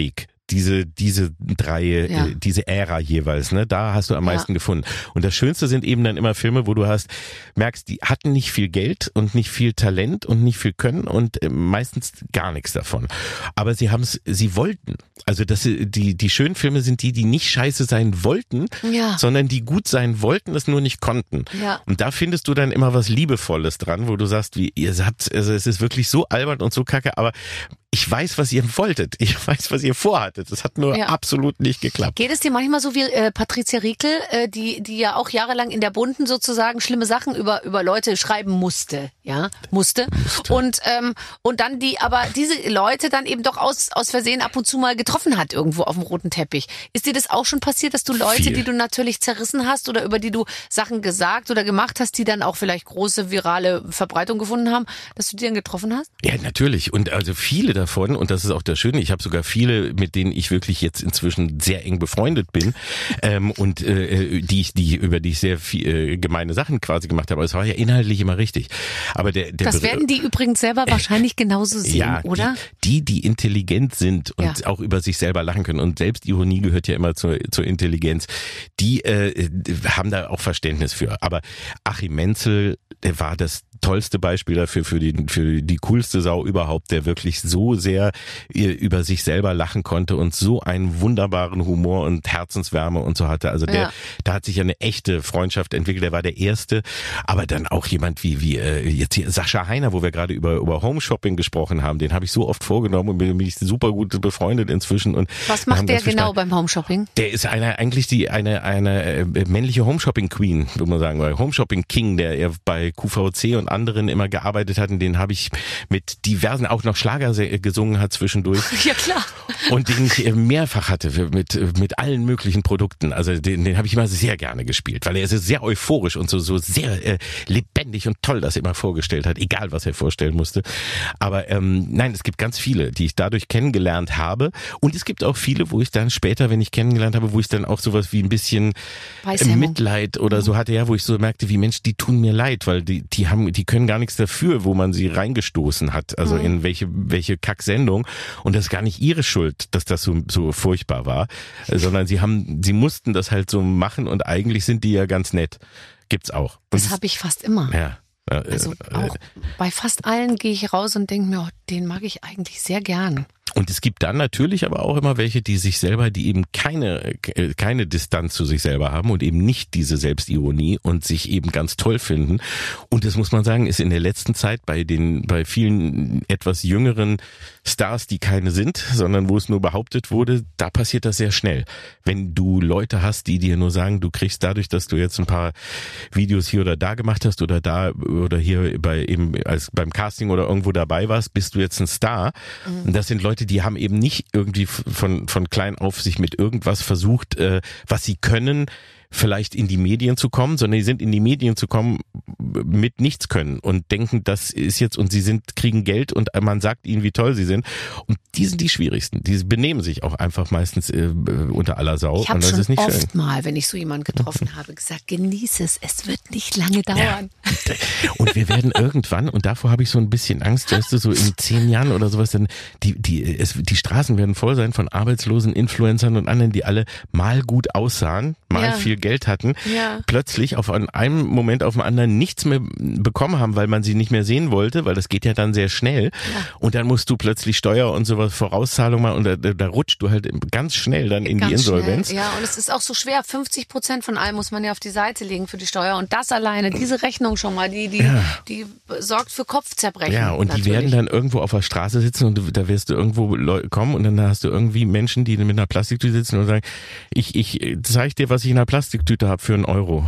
diese diese drei, ja. äh, diese Ära jeweils, ne? Da hast du am meisten ja. gefunden. Und das Schönste sind eben dann immer Filme, wo du hast, merkst, die hatten nicht viel Geld und nicht viel Talent und nicht viel Können und äh, meistens gar nichts davon. Aber sie haben es, sie wollten. Also das, die die schönen Filme sind die, die nicht scheiße sein wollten, ja. sondern die gut sein wollten, es nur nicht konnten. Ja. Und da findest du dann immer was Liebevolles dran, wo du sagst, wie ihr habt, also es ist wirklich so albern und so kacke, aber ich weiß, was ihr wolltet. Ich weiß, was ihr vorhattet. Das hat nur ja. absolut nicht geklappt. Geht es dir manchmal so wie äh, Patricia Riekel, äh, die die ja auch jahrelang in der Bunten sozusagen schlimme Sachen über über Leute schreiben musste, ja, musste. musste. Und ähm, und dann die, aber diese Leute dann eben doch aus aus Versehen ab und zu mal getroffen hat irgendwo auf dem roten Teppich. Ist dir das auch schon passiert, dass du Leute, Viel. die du natürlich zerrissen hast oder über die du Sachen gesagt oder gemacht hast, die dann auch vielleicht große virale Verbreitung gefunden haben, dass du die dann getroffen hast? Ja, natürlich. Und also viele davon, und das ist auch das Schöne, ich habe sogar viele, mit denen ich wirklich jetzt inzwischen sehr eng befreundet bin ähm, und äh, die ich, die über die ich sehr viel, äh, gemeine Sachen quasi gemacht habe. Aber es war ja inhaltlich immer richtig. Aber der, der das werden die übrigens selber wahrscheinlich genauso sehen, ja, oder? Die, die, die intelligent sind und ja. auch über sich selber lachen können und Selbstironie gehört ja immer zur, zur Intelligenz, die äh, haben da auch Verständnis für. Aber Achim Menzel, der war das tollste Beispiel dafür, für die, für die coolste Sau überhaupt, der wirklich so sehr über sich selber lachen konnte und so einen wunderbaren Humor und Herzenswärme und so hatte. Also der, ja. da hat sich ja eine echte Freundschaft entwickelt. Der war der Erste, aber dann auch jemand wie, wie äh, jetzt hier Sascha Heiner, wo wir gerade über, über Home Shopping gesprochen haben, den habe ich so oft vorgenommen und bin, bin ich super gut befreundet inzwischen. Und was macht der genau beim Home Shopping? Der ist eine, eigentlich die, eine, eine äh, männliche Home Shopping Queen, würde man sagen, weil Home Shopping King, der er bei Q V C und anderen immer gearbeitet hat, und den habe ich mit diversen auch noch Schlager gesungen hat zwischendurch. Ja, klar. Und den ich mehrfach hatte mit mit allen möglichen Produkten. Also den, den habe ich immer sehr gerne gespielt, weil er ist sehr euphorisch und so so sehr äh, lebendig und toll das immer vorgestellt hat, egal was er vorstellen musste. Aber ähm, nein, es gibt ganz viele, die ich dadurch kennengelernt habe, und es gibt auch viele, wo ich dann später, wenn ich kennengelernt habe, wo ich dann auch sowas wie ein bisschen äh, Mitleid oder so hatte, ja, wo ich so merkte, wie Mensch, die tun mir leid, weil die die haben die können gar nichts dafür, wo man sie reingestoßen hat, also mhm. in welche welche Kacksendung, und das ist gar nicht ihre Schuld, dass das so so furchtbar war, sondern sie haben sie mussten das halt so machen, und eigentlich sind die ja ganz nett. Gibt's auch. Und das habe ich fast immer. Ja. Also auch bei fast allen gehe ich raus und denke mir, oh, den mag ich eigentlich sehr gern. Und es gibt dann natürlich aber auch immer welche, die sich selber, die eben keine keine Distanz zu sich selber haben und eben nicht diese Selbstironie und sich eben ganz toll finden. Und das muss man sagen, ist in der letzten Zeit bei den bei vielen etwas jüngeren Stars, die keine sind, sondern wo es nur behauptet wurde, da passiert das sehr schnell. Wenn du Leute hast, die dir nur sagen, du kriegst dadurch, dass du jetzt ein paar Videos hier oder da gemacht hast oder da oder hier bei eben als beim Casting oder irgendwo dabei warst, bist du jetzt ein Star. Mhm. Und das sind Leute, die haben eben nicht irgendwie von von klein auf sich mit irgendwas versucht, äh, was sie können, vielleicht in die Medien zu kommen, sondern die sind in die Medien zu kommen mit nichts können und denken, das ist jetzt, und sie sind kriegen Geld und man sagt ihnen, wie toll sie sind, und die sind die schwierigsten. Die benehmen sich auch einfach meistens äh, unter aller Sau. Ich habe schon ist nicht oft schön. mal, wenn ich so jemanden getroffen habe, gesagt, genieße es, es wird nicht lange dauern. Ja. Und wir werden irgendwann, und davor habe ich so ein bisschen Angst, weißt du, so in zehn Jahren oder sowas, dann die die es, die Straßen werden voll sein von arbeitslosen Influencern und anderen, die alle mal gut aussahen, mal ja. viel Geld hatten, ja. plötzlich auf einem Moment auf den anderen nichts mehr bekommen haben, weil man sie nicht mehr sehen wollte, weil das geht ja dann sehr schnell. Ja. Und dann musst du plötzlich Steuer und sowas Vorauszahlung machen, und da, da rutscht du halt ganz schnell dann in ganz die Insolvenz. Schnell. Ja, und es ist auch so schwer. fünfzig Prozent von allem muss man ja auf die Seite legen für die Steuer, und das alleine, diese Rechnung schon mal, die die ja. die sorgt für Kopfzerbrechen. Ja, und natürlich. Die werden dann irgendwo auf der Straße sitzen, und du, da wirst du irgendwo kommen, und dann hast du irgendwie Menschen, die mit einer Plastiktüte sitzen und sagen, ich ich zeig dir, was ich in einer Plastiktüte habe für einen Euro.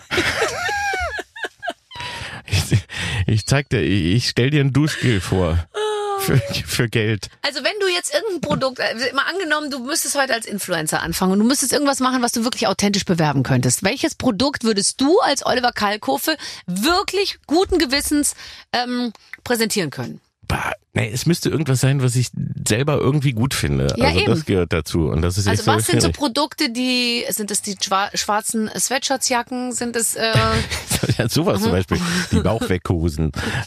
ich, ich zeig dir, ich stell dir ein Duschgel vor. Für, für Geld. Also wenn du jetzt irgendein Produkt, mal angenommen, du müsstest heute als Influencer anfangen und du müsstest irgendwas machen, was du wirklich authentisch bewerben könntest. Welches Produkt würdest du als Oliver Kalkofe wirklich guten Gewissens ähm, präsentieren können? Bah, nee, es müsste irgendwas sein, was ich selber irgendwie gut finde. Ja, also eben. Das gehört dazu. Und das ist also echt so was sind so schwierig. Produkte, die, sind es die schwarzen Sweatshirtsjacken, sind es... Äh ja, sowas zum Beispiel, die Bauchweghosen.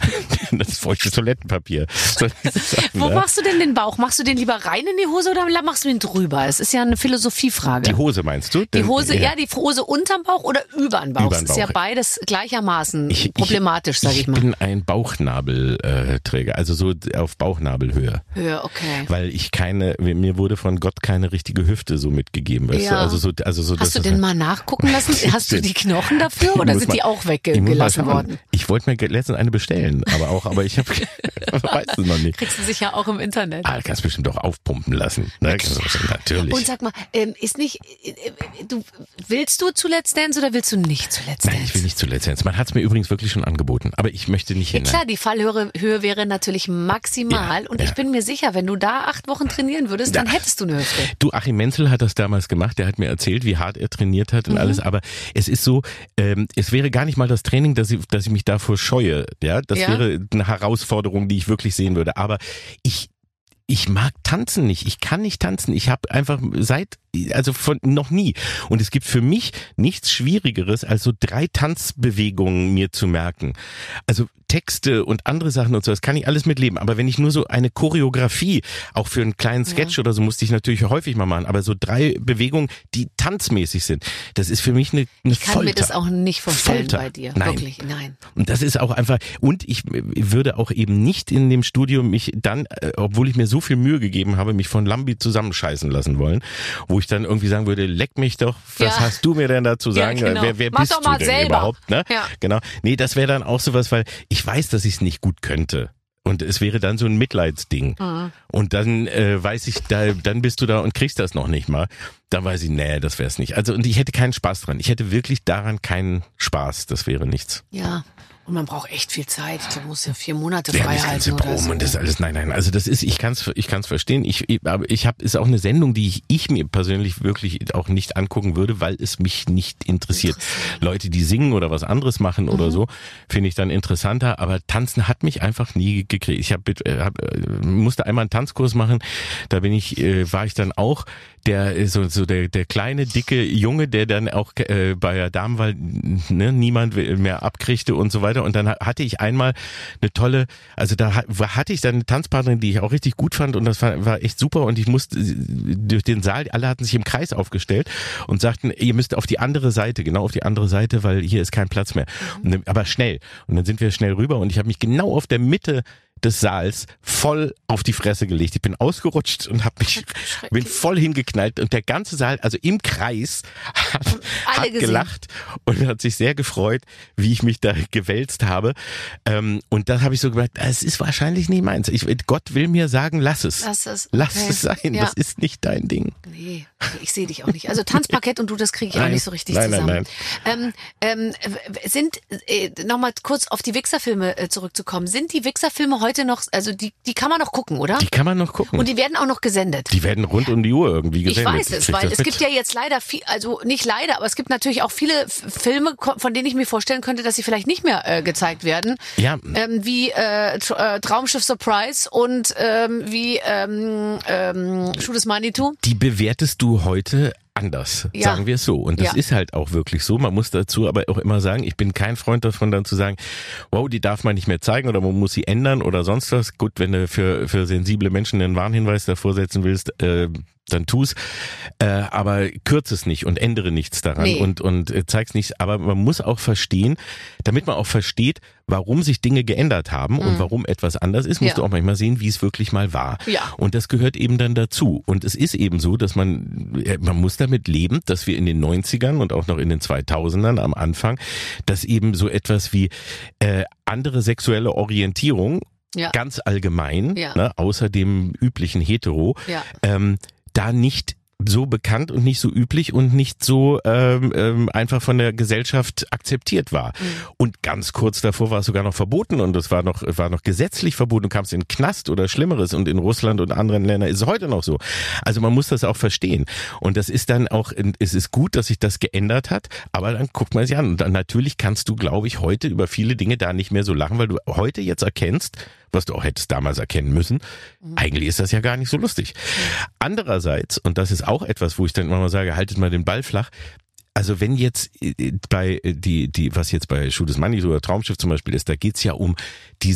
Das feuchte Toilettenpapier. Sagen, Wo ne? machst du denn den Bauch? Machst du den lieber rein in die Hose oder machst du ihn drüber? Es ist ja eine Philosophiefrage. Die Hose meinst du? Die Hose, ja, die Hose unterm Bauch oder über den Bauch? Über den Das ist ja Bauch. beides gleichermaßen Ich- problematisch, sag ich, Ich mal. bin ein Bauchnabelträger, also so auf Bauchnabelhöhe. Ja, okay. Weil ich keine, mir wurde von Gott keine richtige Hüfte so mitgegeben. Weißt Ja. du? Also so, also so, Hast du das denn mal nachgucken lassen? Hast du die Knochen dafür oder muss sind mal- die auch Ich muss mal weggelassen schauen. worden? Ich wollte mir letztens eine bestellen, aber auch, aber ich habe, weiß es noch nicht. Kriegst du sicher auch im Internet. Ah, kannst bestimmt auch aufpumpen lassen. Ne? Natürlich. Und sag mal, ähm, ist nicht, äh, äh, du, willst du zu Let's Dance oder willst du nicht zu Let's Dance? Nein, ich will nicht zu Let's Dance. Man hat es mir übrigens wirklich schon angeboten, aber ich möchte nicht Ja, hin. klar, die Fallhöhe Höhe wäre natürlich maximal Ja, und ja. ich bin mir sicher, wenn du da acht Wochen trainieren würdest, dann Ja. hättest du eine Hüfte. Du, Achim Menzel hat das damals gemacht, der hat mir erzählt, wie hart er trainiert hat und Mhm. alles, aber es ist so, ähm, es wäre gar nicht mal das Training, dass ich, dass ich mich davor scheue, ja, das Ja. wäre eine Herausforderung, die ich wirklich sehen würde, aber ich ich mag tanzen nicht, ich kann nicht tanzen, ich habe einfach seit, also von noch nie und es gibt für mich nichts Schwierigeres, als so drei Tanzbewegungen mir zu merken. Also Texte und andere Sachen und so, das kann ich alles mitleben, aber wenn ich nur so eine Choreografie, auch für einen kleinen Sketch oder so, musste ich natürlich häufig mal machen, aber so drei Bewegungen, die tanzmäßig sind, das ist für mich eine, eine Ich kann Folter. mir das auch nicht vorstellen Folter. bei dir. Nein. Wirklich, nein. Und das ist auch einfach, und ich würde auch eben nicht in dem Studio mich dann, äh, obwohl ich mir so viel Mühe gegeben habe, mich von Lambi zusammenscheißen lassen wollen, wo ich dann irgendwie sagen würde, leck mich doch, was Ja. hast du mir denn dazu Ja, sagen? genau. Wer, wer Mach bist doch du mal denn selber. überhaupt? Ne? Ja. Genau. Nee, das wäre dann auch sowas, weil ich weiß, dass ich es nicht gut könnte. Und es wäre dann so ein Mitleidsding. Mhm. Und dann äh, weiß ich, da, dann bist du da und kriegst das noch nicht mal. Dann weiß ich, nee, das wär's nicht. Also und ich hätte keinen Spaß dran. Ich hätte wirklich daran keinen Spaß. Das wäre nichts. Ja. Und man braucht echt viel Zeit. Du musst ja vier Monate Ja, frei das ganze halten oder Proben so. und das alles, nein, nein, also das ist, ich kann's, ich kann's verstehen, ich, ich aber ich habe, ist auch eine Sendung, die ich, ich mir persönlich wirklich auch nicht angucken würde, weil es mich nicht interessiert. Leute, die singen oder was anderes machen oder so, finde ich dann interessanter, aber Tanzen hat mich einfach nie gekriegt. Ich habe, hab, musste einmal einen Tanzkurs machen, da bin ich, äh, war ich dann auch der, so, so der, der kleine, dicke Junge, der dann auch äh, bei der Damenwahl ne, niemand mehr abkriegte und so weiter und dann hatte ich einmal eine tolle, also da hatte ich dann eine Tanzpartnerin, die ich auch richtig gut fand und das war, war echt super und ich musste durch den Saal, alle hatten sich im Kreis aufgestellt und sagten, ihr müsst auf die andere Seite, genau auf die andere Seite, weil hier ist kein Platz mehr. Und dann, aber schnell. Und dann sind wir schnell rüber und ich habe mich genau auf der Mitte des Saals voll auf die Fresse gelegt. Ich bin ausgerutscht und hab mich, bin voll hingeknallt und der ganze Saal, also im Kreis, hat, Alle hat gesehen. gelacht und hat sich sehr gefreut, wie ich mich da gewälzt habe. Ähm, und dann habe ich so gemerkt, es ist wahrscheinlich nicht meins. Ich, Gott will mir sagen, lass es. Lass es. Lass Okay. es sein. Ja. Das ist nicht dein Ding. Nee, ich sehe dich auch nicht. Also Tanzparkett und du, das kriege ich auch Nein. nicht so richtig Nein, nein, zusammen. Ähm, ähm, sind, äh, nochmal kurz auf die Wichserfilme äh, zurückzukommen, sind die Wichserfilme heute noch, also die, die kann man noch gucken, oder? Die kann man noch gucken. Und die werden auch noch gesendet. Die werden rund um die Uhr irgendwie Ich gesendet. weiß es, krieg weil das es mit. gibt ja jetzt leider viel, also nicht leider, aber es gibt natürlich auch viele F- Filme, ko- von denen ich mir vorstellen könnte, dass sie vielleicht nicht mehr äh, gezeigt werden. Ja. Ähm, wie äh, Tr- äh, Traumschiff Surprise und ähm, wie ähm, ähm, Schuh des Manitou. Die bewertest du heute anders, Ja. sagen wir es so. Und das Ja. ist halt auch wirklich so. Man muss dazu aber auch immer sagen, ich bin kein Freund davon, dann zu sagen, wow, die darf man nicht mehr zeigen oder man muss sie ändern oder sonst was. Gut, wenn du für, für sensible Menschen einen Warnhinweis davor setzen willst, äh, dann tu's, äh, aber kürz es nicht und ändere nichts daran Nee. und und äh, zeig's nicht. Aber man muss auch verstehen, damit man auch versteht, warum sich Dinge geändert haben und warum etwas anders ist, musst Ja. du auch manchmal sehen, wie es wirklich mal war. Ja. Und das gehört eben dann dazu. Und es ist eben so, dass man, äh, man muss damit leben, dass wir in den neunzigern und auch noch in den zweitausendern am Anfang, dass eben so etwas wie äh, andere sexuelle Orientierung Ja. ganz allgemein, Ja. ne, außer dem üblichen Hetero, Ja. ähm, da nicht so bekannt und nicht so üblich und nicht so ähm, ähm, einfach von der Gesellschaft akzeptiert war. Mhm. Und ganz kurz davor war es sogar noch verboten und es war noch war noch gesetzlich verboten. Du kamst in den Knast oder Schlimmeres und in Russland und anderen Ländern ist es heute noch so. Also man muss das auch verstehen. Und das ist dann auch, es ist gut, dass sich das geändert hat, aber dann guckt man sich an. Und dann natürlich kannst du, glaube ich, heute über viele Dinge da nicht mehr so lachen, weil du heute jetzt erkennst, was du auch hättest damals erkennen müssen, eigentlich ist das ja gar nicht so lustig. Andererseits, und das ist auch etwas, wo ich dann immer mal sage, haltet mal den Ball flach, also wenn jetzt bei die, die, was jetzt bei Schuh des Manitou oder Traumschiff zum Beispiel ist, da geht's ja um dieses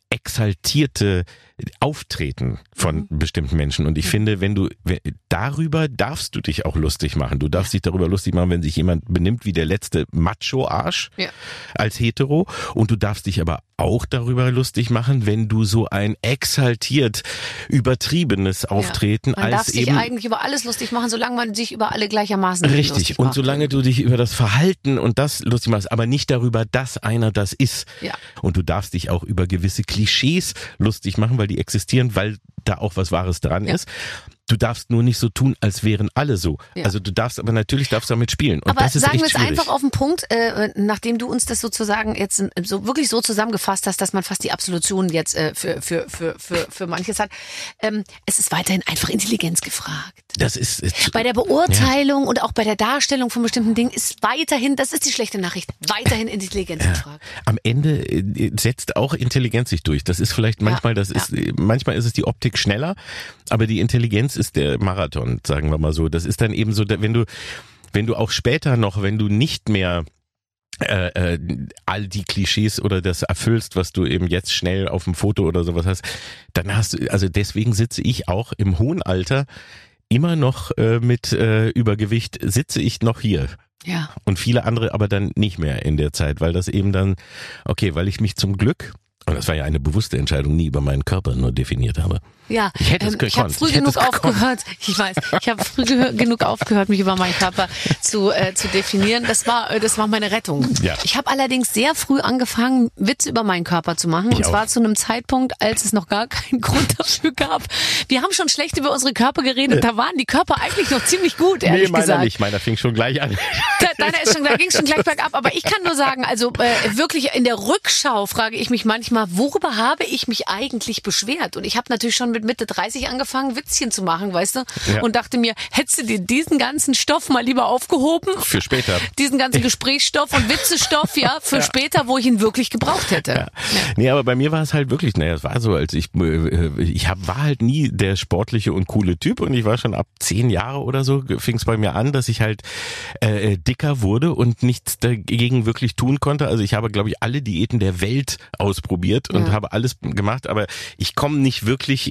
exaltierte Auftreten von mhm. bestimmten Menschen. Und ich mhm. finde, wenn du darüber darfst du dich auch lustig machen. Du darfst dich darüber lustig machen, wenn sich jemand benimmt wie der letzte Macho-Arsch ja. als Hetero. Und du darfst dich aber auch darüber lustig machen, wenn du so ein exaltiert übertriebenes Auftreten ja. man als darf sich eben eigentlich über alles lustig machen, solange man sich über alle gleichermaßen richtig. lustig Und macht. solange du dich über das Verhalten und das lustig machst, aber nicht darüber, dass einer das ist. Ja. Und du darfst dich auch über gewisse Klischees lustig machen, weil die existieren, weil da auch was Wahres dran ja. ist. Du darfst nur nicht so tun, als wären alle so. Ja. Also du darfst, aber natürlich darfst du damit spielen. Und aber das ist sagen echt wir es schwierig. einfach auf den Punkt, äh, nachdem du uns das sozusagen jetzt so wirklich so zusammengefasst hast, dass man fast die Absolution jetzt äh, für, für, für, für, für manches hat. Ähm, es ist weiterhin einfach Intelligenz gefragt. Das ist, ist bei der Beurteilung ja. und auch bei der Darstellung von bestimmten Dingen ist weiterhin, das ist die schlechte Nachricht, weiterhin Intelligenz ja. gefragt. Am Ende setzt auch Intelligenz sich durch. Das ist vielleicht manchmal, ja. das ist, ja. manchmal ist es die Optik schneller, aber die Intelligenz ist der Marathon, sagen wir mal so. Das ist dann eben so, wenn du, wenn du auch später noch, wenn du nicht mehr äh, äh, all die Klischees oder das erfüllst, was du eben jetzt schnell auf dem Foto oder sowas hast, dann hast du, also deswegen sitze ich auch im hohen Alter immer noch äh, mit äh, Übergewicht, sitze ich noch hier. Ja. Und viele andere aber dann nicht mehr in der Zeit, weil das eben dann, okay, weil ich mich zum Glück, und das war ja eine bewusste Entscheidung, nie über meinen Körper nur definiert habe. Ja, ich hätte es ähm, gekonnt. ich habe früh ich hätte genug es gekonnt. aufgehört. Ich weiß, ich habe früh gehör, genug aufgehört, mich über meinen Körper zu äh, zu definieren. Das war äh, das war meine Rettung. Ja. Ich habe allerdings sehr früh angefangen, Witze über meinen Körper zu machen. Ich und zwar auch. zu einem Zeitpunkt, als es noch gar keinen Grund dafür gab. Wir haben schon schlecht über unsere Körper geredet. Da waren die Körper eigentlich noch ziemlich gut, ehrlich nee, meiner gesagt. nicht. Meiner fing schon gleich an. Da, deiner ist schon, da ging es schon gleich bergab. Aber ich kann nur sagen, also äh, wirklich in der Rückschau frage ich mich manchmal, worüber habe ich mich eigentlich beschwert? Und ich habe natürlich schon mit Mitte dreißig angefangen, Witzchen zu machen, weißt du? Ja. Und dachte mir, hättest du dir diesen ganzen Stoff mal lieber aufgehoben? Für später. Diesen ganzen Gesprächsstoff und Witzestoff, ja, für ja. später, wo ich ihn wirklich gebraucht hätte. Ja. Ja. Nee, aber bei mir war es halt wirklich, naja, es war so, als ich, ich hab, war halt nie der sportliche und coole Typ und ich war schon ab zehn Jahre oder so, fing es bei mir an, dass ich halt äh, dicker wurde und nichts dagegen wirklich tun konnte. Also ich habe, glaube ich, alle Diäten der Welt ausprobiert und ja. habe alles gemacht, aber ich komme nicht wirklich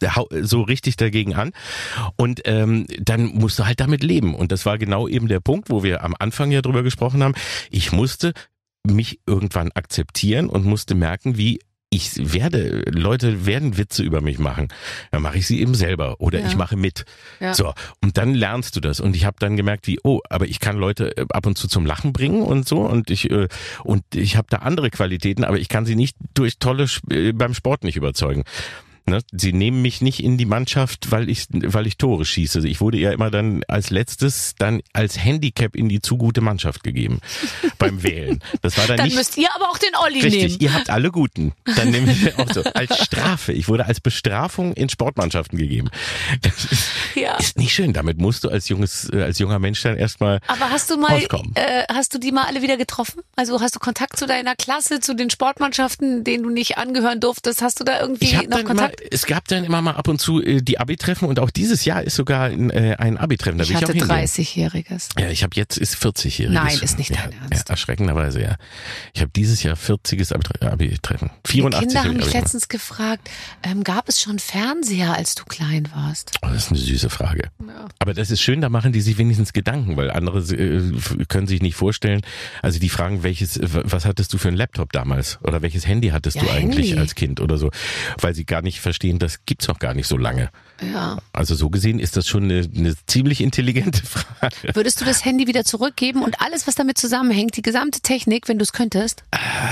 so richtig dagegen an. Und ähm, dann musst du halt damit leben. Und das war genau eben der Punkt, wo wir am Anfang ja drüber gesprochen haben. Ich musste mich irgendwann akzeptieren und musste merken, wie ich werde, Leute werden Witze über mich machen. Dann mache ich sie eben selber oder ja. ich mache mit. Ja. So, und dann lernst du das. Und ich habe dann gemerkt, wie, oh, aber ich kann Leute ab und zu zum Lachen bringen und so. Und ich äh, und ich habe da andere Qualitäten, aber ich kann sie nicht durch tolle äh, beim Sport nicht überzeugen. Ne? Sie nehmen mich nicht in die Mannschaft, weil ich, weil ich Tore schieße. Ich wurde ja immer dann als letztes dann als Handicap in die zu gute Mannschaft gegeben beim Wählen. Das war dann, dann nicht, müsst ihr aber auch den Olli richtig, nehmen. Ihr habt alle Guten. Dann nehmen wir auch so als Strafe. Ich wurde als Bestrafung in Sportmannschaften gegeben. Das ist, ja. ist nicht schön. Damit musst du als junges, als junger Mensch dann erstmal Aber hast du mal, auskommen. äh, hast du die mal alle wieder getroffen? Also hast du Kontakt zu deiner Klasse, zu den Sportmannschaften, denen du nicht angehören durftest? Hast du da irgendwie noch Kontakt? Immer, es gab dann immer mal ab und zu äh, die Abi-Treffen und auch dieses Jahr ist sogar ein, äh, ein Abi-Treffen. Da ich will ich hatte auch dreißigjähriges. Ja, ich habe jetzt ist vierzigjähriges. Nein, ist nicht dein ja, Ernst. Ja, erschreckenderweise, ja. Ich habe dieses Jahr vierziges Abi-Treffen. vierundachtzig. Die Kinder haben mich ich letztens gefragt, ähm, gab es schon Fernseher, als du klein warst? Oh, das ist eine süße Frage. Ja. Aber das ist schön, da machen die sich wenigstens Gedanken, weil andere äh, können sich nicht vorstellen. Also die fragen, welches, was hattest du für ein Laptop damals? Oder welches Handy hattest ja, du eigentlich Handy. als Kind oder so? Weil sie gar nicht verstehen, das gibt's noch gar nicht so lange. Ja. Also so gesehen ist das schon eine, eine ziemlich intelligente Frage. Würdest du das Handy wieder zurückgeben und alles, was damit zusammenhängt, die gesamte Technik, wenn du es könntest?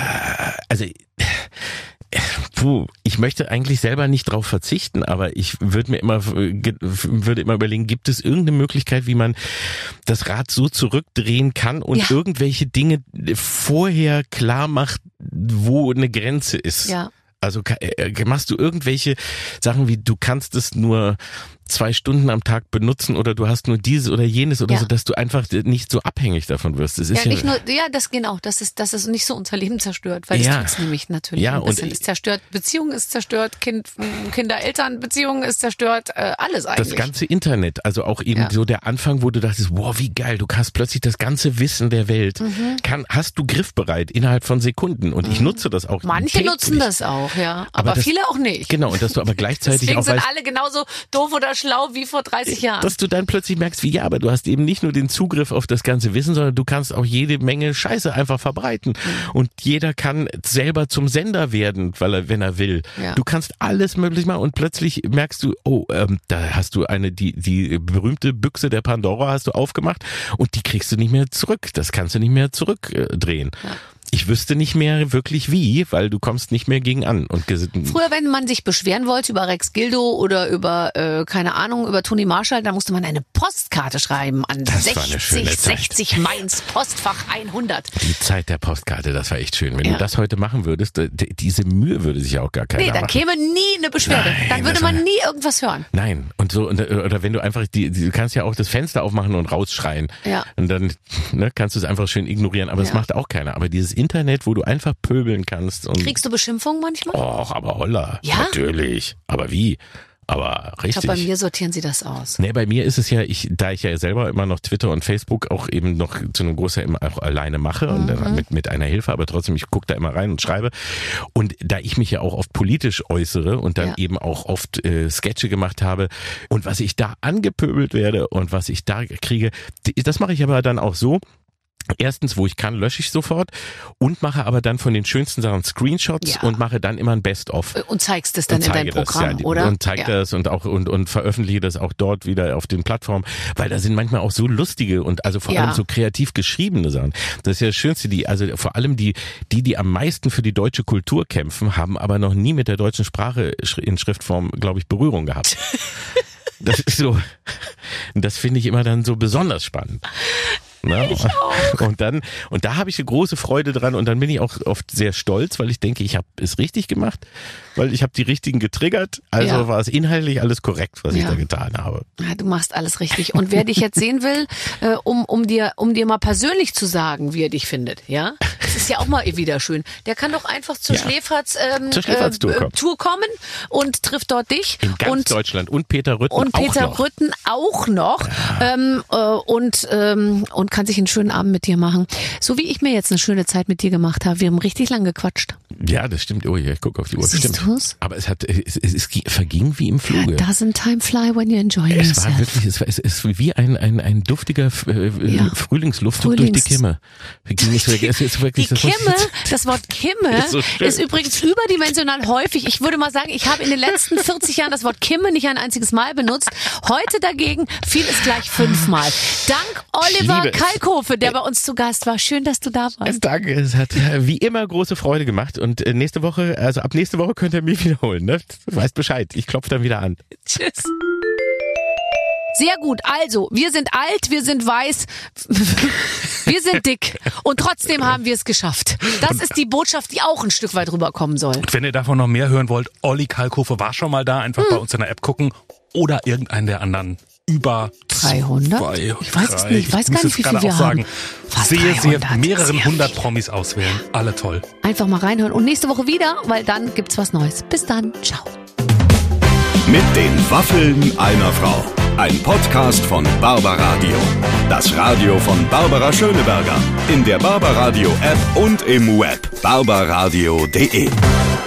Also puh, ich möchte eigentlich selber nicht drauf verzichten, aber ich würde mir immer würde immer überlegen, gibt es irgendeine Möglichkeit, wie man das Rad so zurückdrehen kann und ja. irgendwelche Dinge vorher klar macht, wo eine Grenze ist. Ja. Also machst du irgendwelche Sachen wie, du kannst es nur zwei Stunden am Tag benutzen oder du hast nur dieses oder jenes oder ja. so, dass du einfach nicht so abhängig davon wirst. Das ist ja, ja, nicht nur, ja, das genau, das ist, das ist nicht so unser Leben zerstört, weil ja. das tut's nämlich natürlich ja, ein bisschen. und Ist zerstört, Beziehung ist zerstört, Kind, Kinder-Eltern-Beziehung ist zerstört, äh, alles eigentlich. Das ganze Internet, also auch eben ja. so der Anfang, wo du dachtest, wow, wie geil, du hast plötzlich das ganze Wissen der Welt, mhm. kann, hast du griffbereit innerhalb von Sekunden und mhm. ich nutze das auch. Manche täglich. nutzen das auch, ja, aber, aber das, viele auch nicht. Genau, und dass du aber gleichzeitig Deswegen auch sind weißt, alle genauso doof oder schlau wie vor dreißig Jahren. Dass du dann plötzlich merkst, wie ja, aber du hast eben nicht nur den Zugriff auf das ganze Wissen, sondern du kannst auch jede Menge Scheiße einfach verbreiten. Mhm. Und jeder kann selber zum Sender werden, weil er, wenn er will. Ja. Du kannst alles möglich machen und plötzlich merkst du, oh, ähm, da hast du eine, die, die berühmte Büchse der Pandora hast du aufgemacht und die kriegst du nicht mehr zurück. Das kannst du nicht mehr zurückdrehen. Ja. Ich wüsste nicht mehr wirklich wie, weil du kommst nicht mehr gegen an. Und früher, wenn man sich beschweren wollte über Rex Gildo oder über, äh, keine Ahnung, über Toni Marshall, dann musste man eine Postkarte schreiben an das sechzig, sechzig Mainz, Postfach hundert. Die Zeit der Postkarte, das war echt schön. Wenn ja. du das heute machen würdest, diese Mühe würde sich auch gar keiner Nee, da machen. käme nie eine Beschwerde. Nein, dann würde man nie irgendwas hören. Nein. Und so, oder wenn du einfach, die, du kannst ja auch das Fenster aufmachen und rausschreien. Ja. Und dann ne, kannst du es einfach schön ignorieren. Aber das ja. macht auch keiner. Aber dieses Internet, wo du einfach pöbeln kannst. Und kriegst du Beschimpfungen manchmal? Och, aber holla. Ja? Natürlich. Aber wie? Aber richtig. Ich glaube, bei mir sortieren sie das aus. Nee, bei mir ist es ja, ich, da ich ja selber immer noch Twitter und Facebook auch eben noch zu einem Großteil immer auch alleine mache mhm. und dann mit, mit einer Hilfe, aber trotzdem, ich gucke da immer rein und schreibe. Und da ich mich ja auch oft politisch äußere und dann ja. eben auch oft äh, Sketche gemacht habe und was ich da angepöbelt werde und was ich da kriege, das mache ich aber dann auch so. Erstens, wo ich kann, lösche ich sofort und mache aber dann von den schönsten Sachen Screenshots ja. und mache dann immer ein Best-of. Und zeigst es dann in deinem Programm, das, ja, oder? Und zeige ja. das und auch und, und veröffentliche das auch dort wieder auf den Plattformen, weil da sind manchmal auch so lustige und also vor ja. allem so kreativ geschriebene Sachen. Das ist ja das Schönste, die, also vor allem die, die, die am meisten für die deutsche Kultur kämpfen, haben aber noch nie mit der deutschen Sprache in Schriftform, glaube ich, Berührung gehabt. Das ist so, das finde ich immer dann so besonders spannend. Ne? Ich auch. Und dann und da habe ich eine große Freude dran und dann bin ich auch oft sehr stolz, weil ich denke, ich habe es richtig gemacht, weil ich habe die richtigen getriggert, also ja. war es inhaltlich alles korrekt, was ja. ich da getan habe. Ja, du machst alles richtig. Und wer dich jetzt sehen will, äh, um um dir um dir mal persönlich zu sagen, wie er dich findet, ja, das ist ja auch mal wieder schön. Der kann doch einfach zur ja. Schläferz ähm, zur Schläferz-Tour äh, kommen. Tour kommen und trifft dort dich in ganz und Deutschland und Peter Rütten und auch Peter noch. Rütten auch noch ja. ähm, äh, und ähm, und kann sich einen schönen Abend mit dir machen. So wie ich mir jetzt eine schöne Zeit mit dir gemacht habe. Wir haben richtig lang gequatscht. Ja, das stimmt. Oh ja, ich gucke auf die Uhr. Siehst stimmt. Du's? Aber es hat, es, es, es verging wie im Fluge. Doesn't time fly when you're enjoying es yourself. War wirklich, es war es ist wie ein ein ein duftiger äh, ja. Frühlingsluftzug Frühlings- durch die Kimme. Es ist wirklich, die das Kimme, das Wort Kimme ist, so ist übrigens überdimensional häufig. Ich würde mal sagen, ich habe in den letzten vierzig Jahren das Wort Kimme nicht ein einziges Mal benutzt. Heute dagegen fiel es gleich fünfmal. Dank Oliver Kalkofe, der bei uns zu Gast war. Schön, dass du da warst. Danke, es hat wie immer große Freude gemacht und nächste Woche, also ab nächste Woche könnt ihr mich wiederholen, ne? Du weißt Bescheid, ich klopfe dann wieder an. Tschüss. Sehr gut, also, wir sind alt, wir sind weiß, wir sind dick und trotzdem haben wir es geschafft. Das ist die Botschaft, die auch ein Stück weit rüberkommen soll. Und wenn ihr davon noch mehr hören wollt, Olli Kalkofe war schon mal da, einfach hm. bei uns in der App gucken oder irgendeinen der anderen über dreihundert? Zwei, ich weiß es nicht, ich weiß ich gar nicht, wie viel wir sagen. haben. Fast sehr, sehr, dreihundert. mehreren sehr hundert viel. Promis auswählen. Alle toll. Einfach mal reinhören und nächste Woche wieder, weil dann gibt's was Neues. Bis dann, ciao. Mit den Waffeln einer Frau. Ein Podcast von Barbaradio. Das Radio von Barbara Schöneberger. In der Barbaradio App und im Web barbaradio punkt de.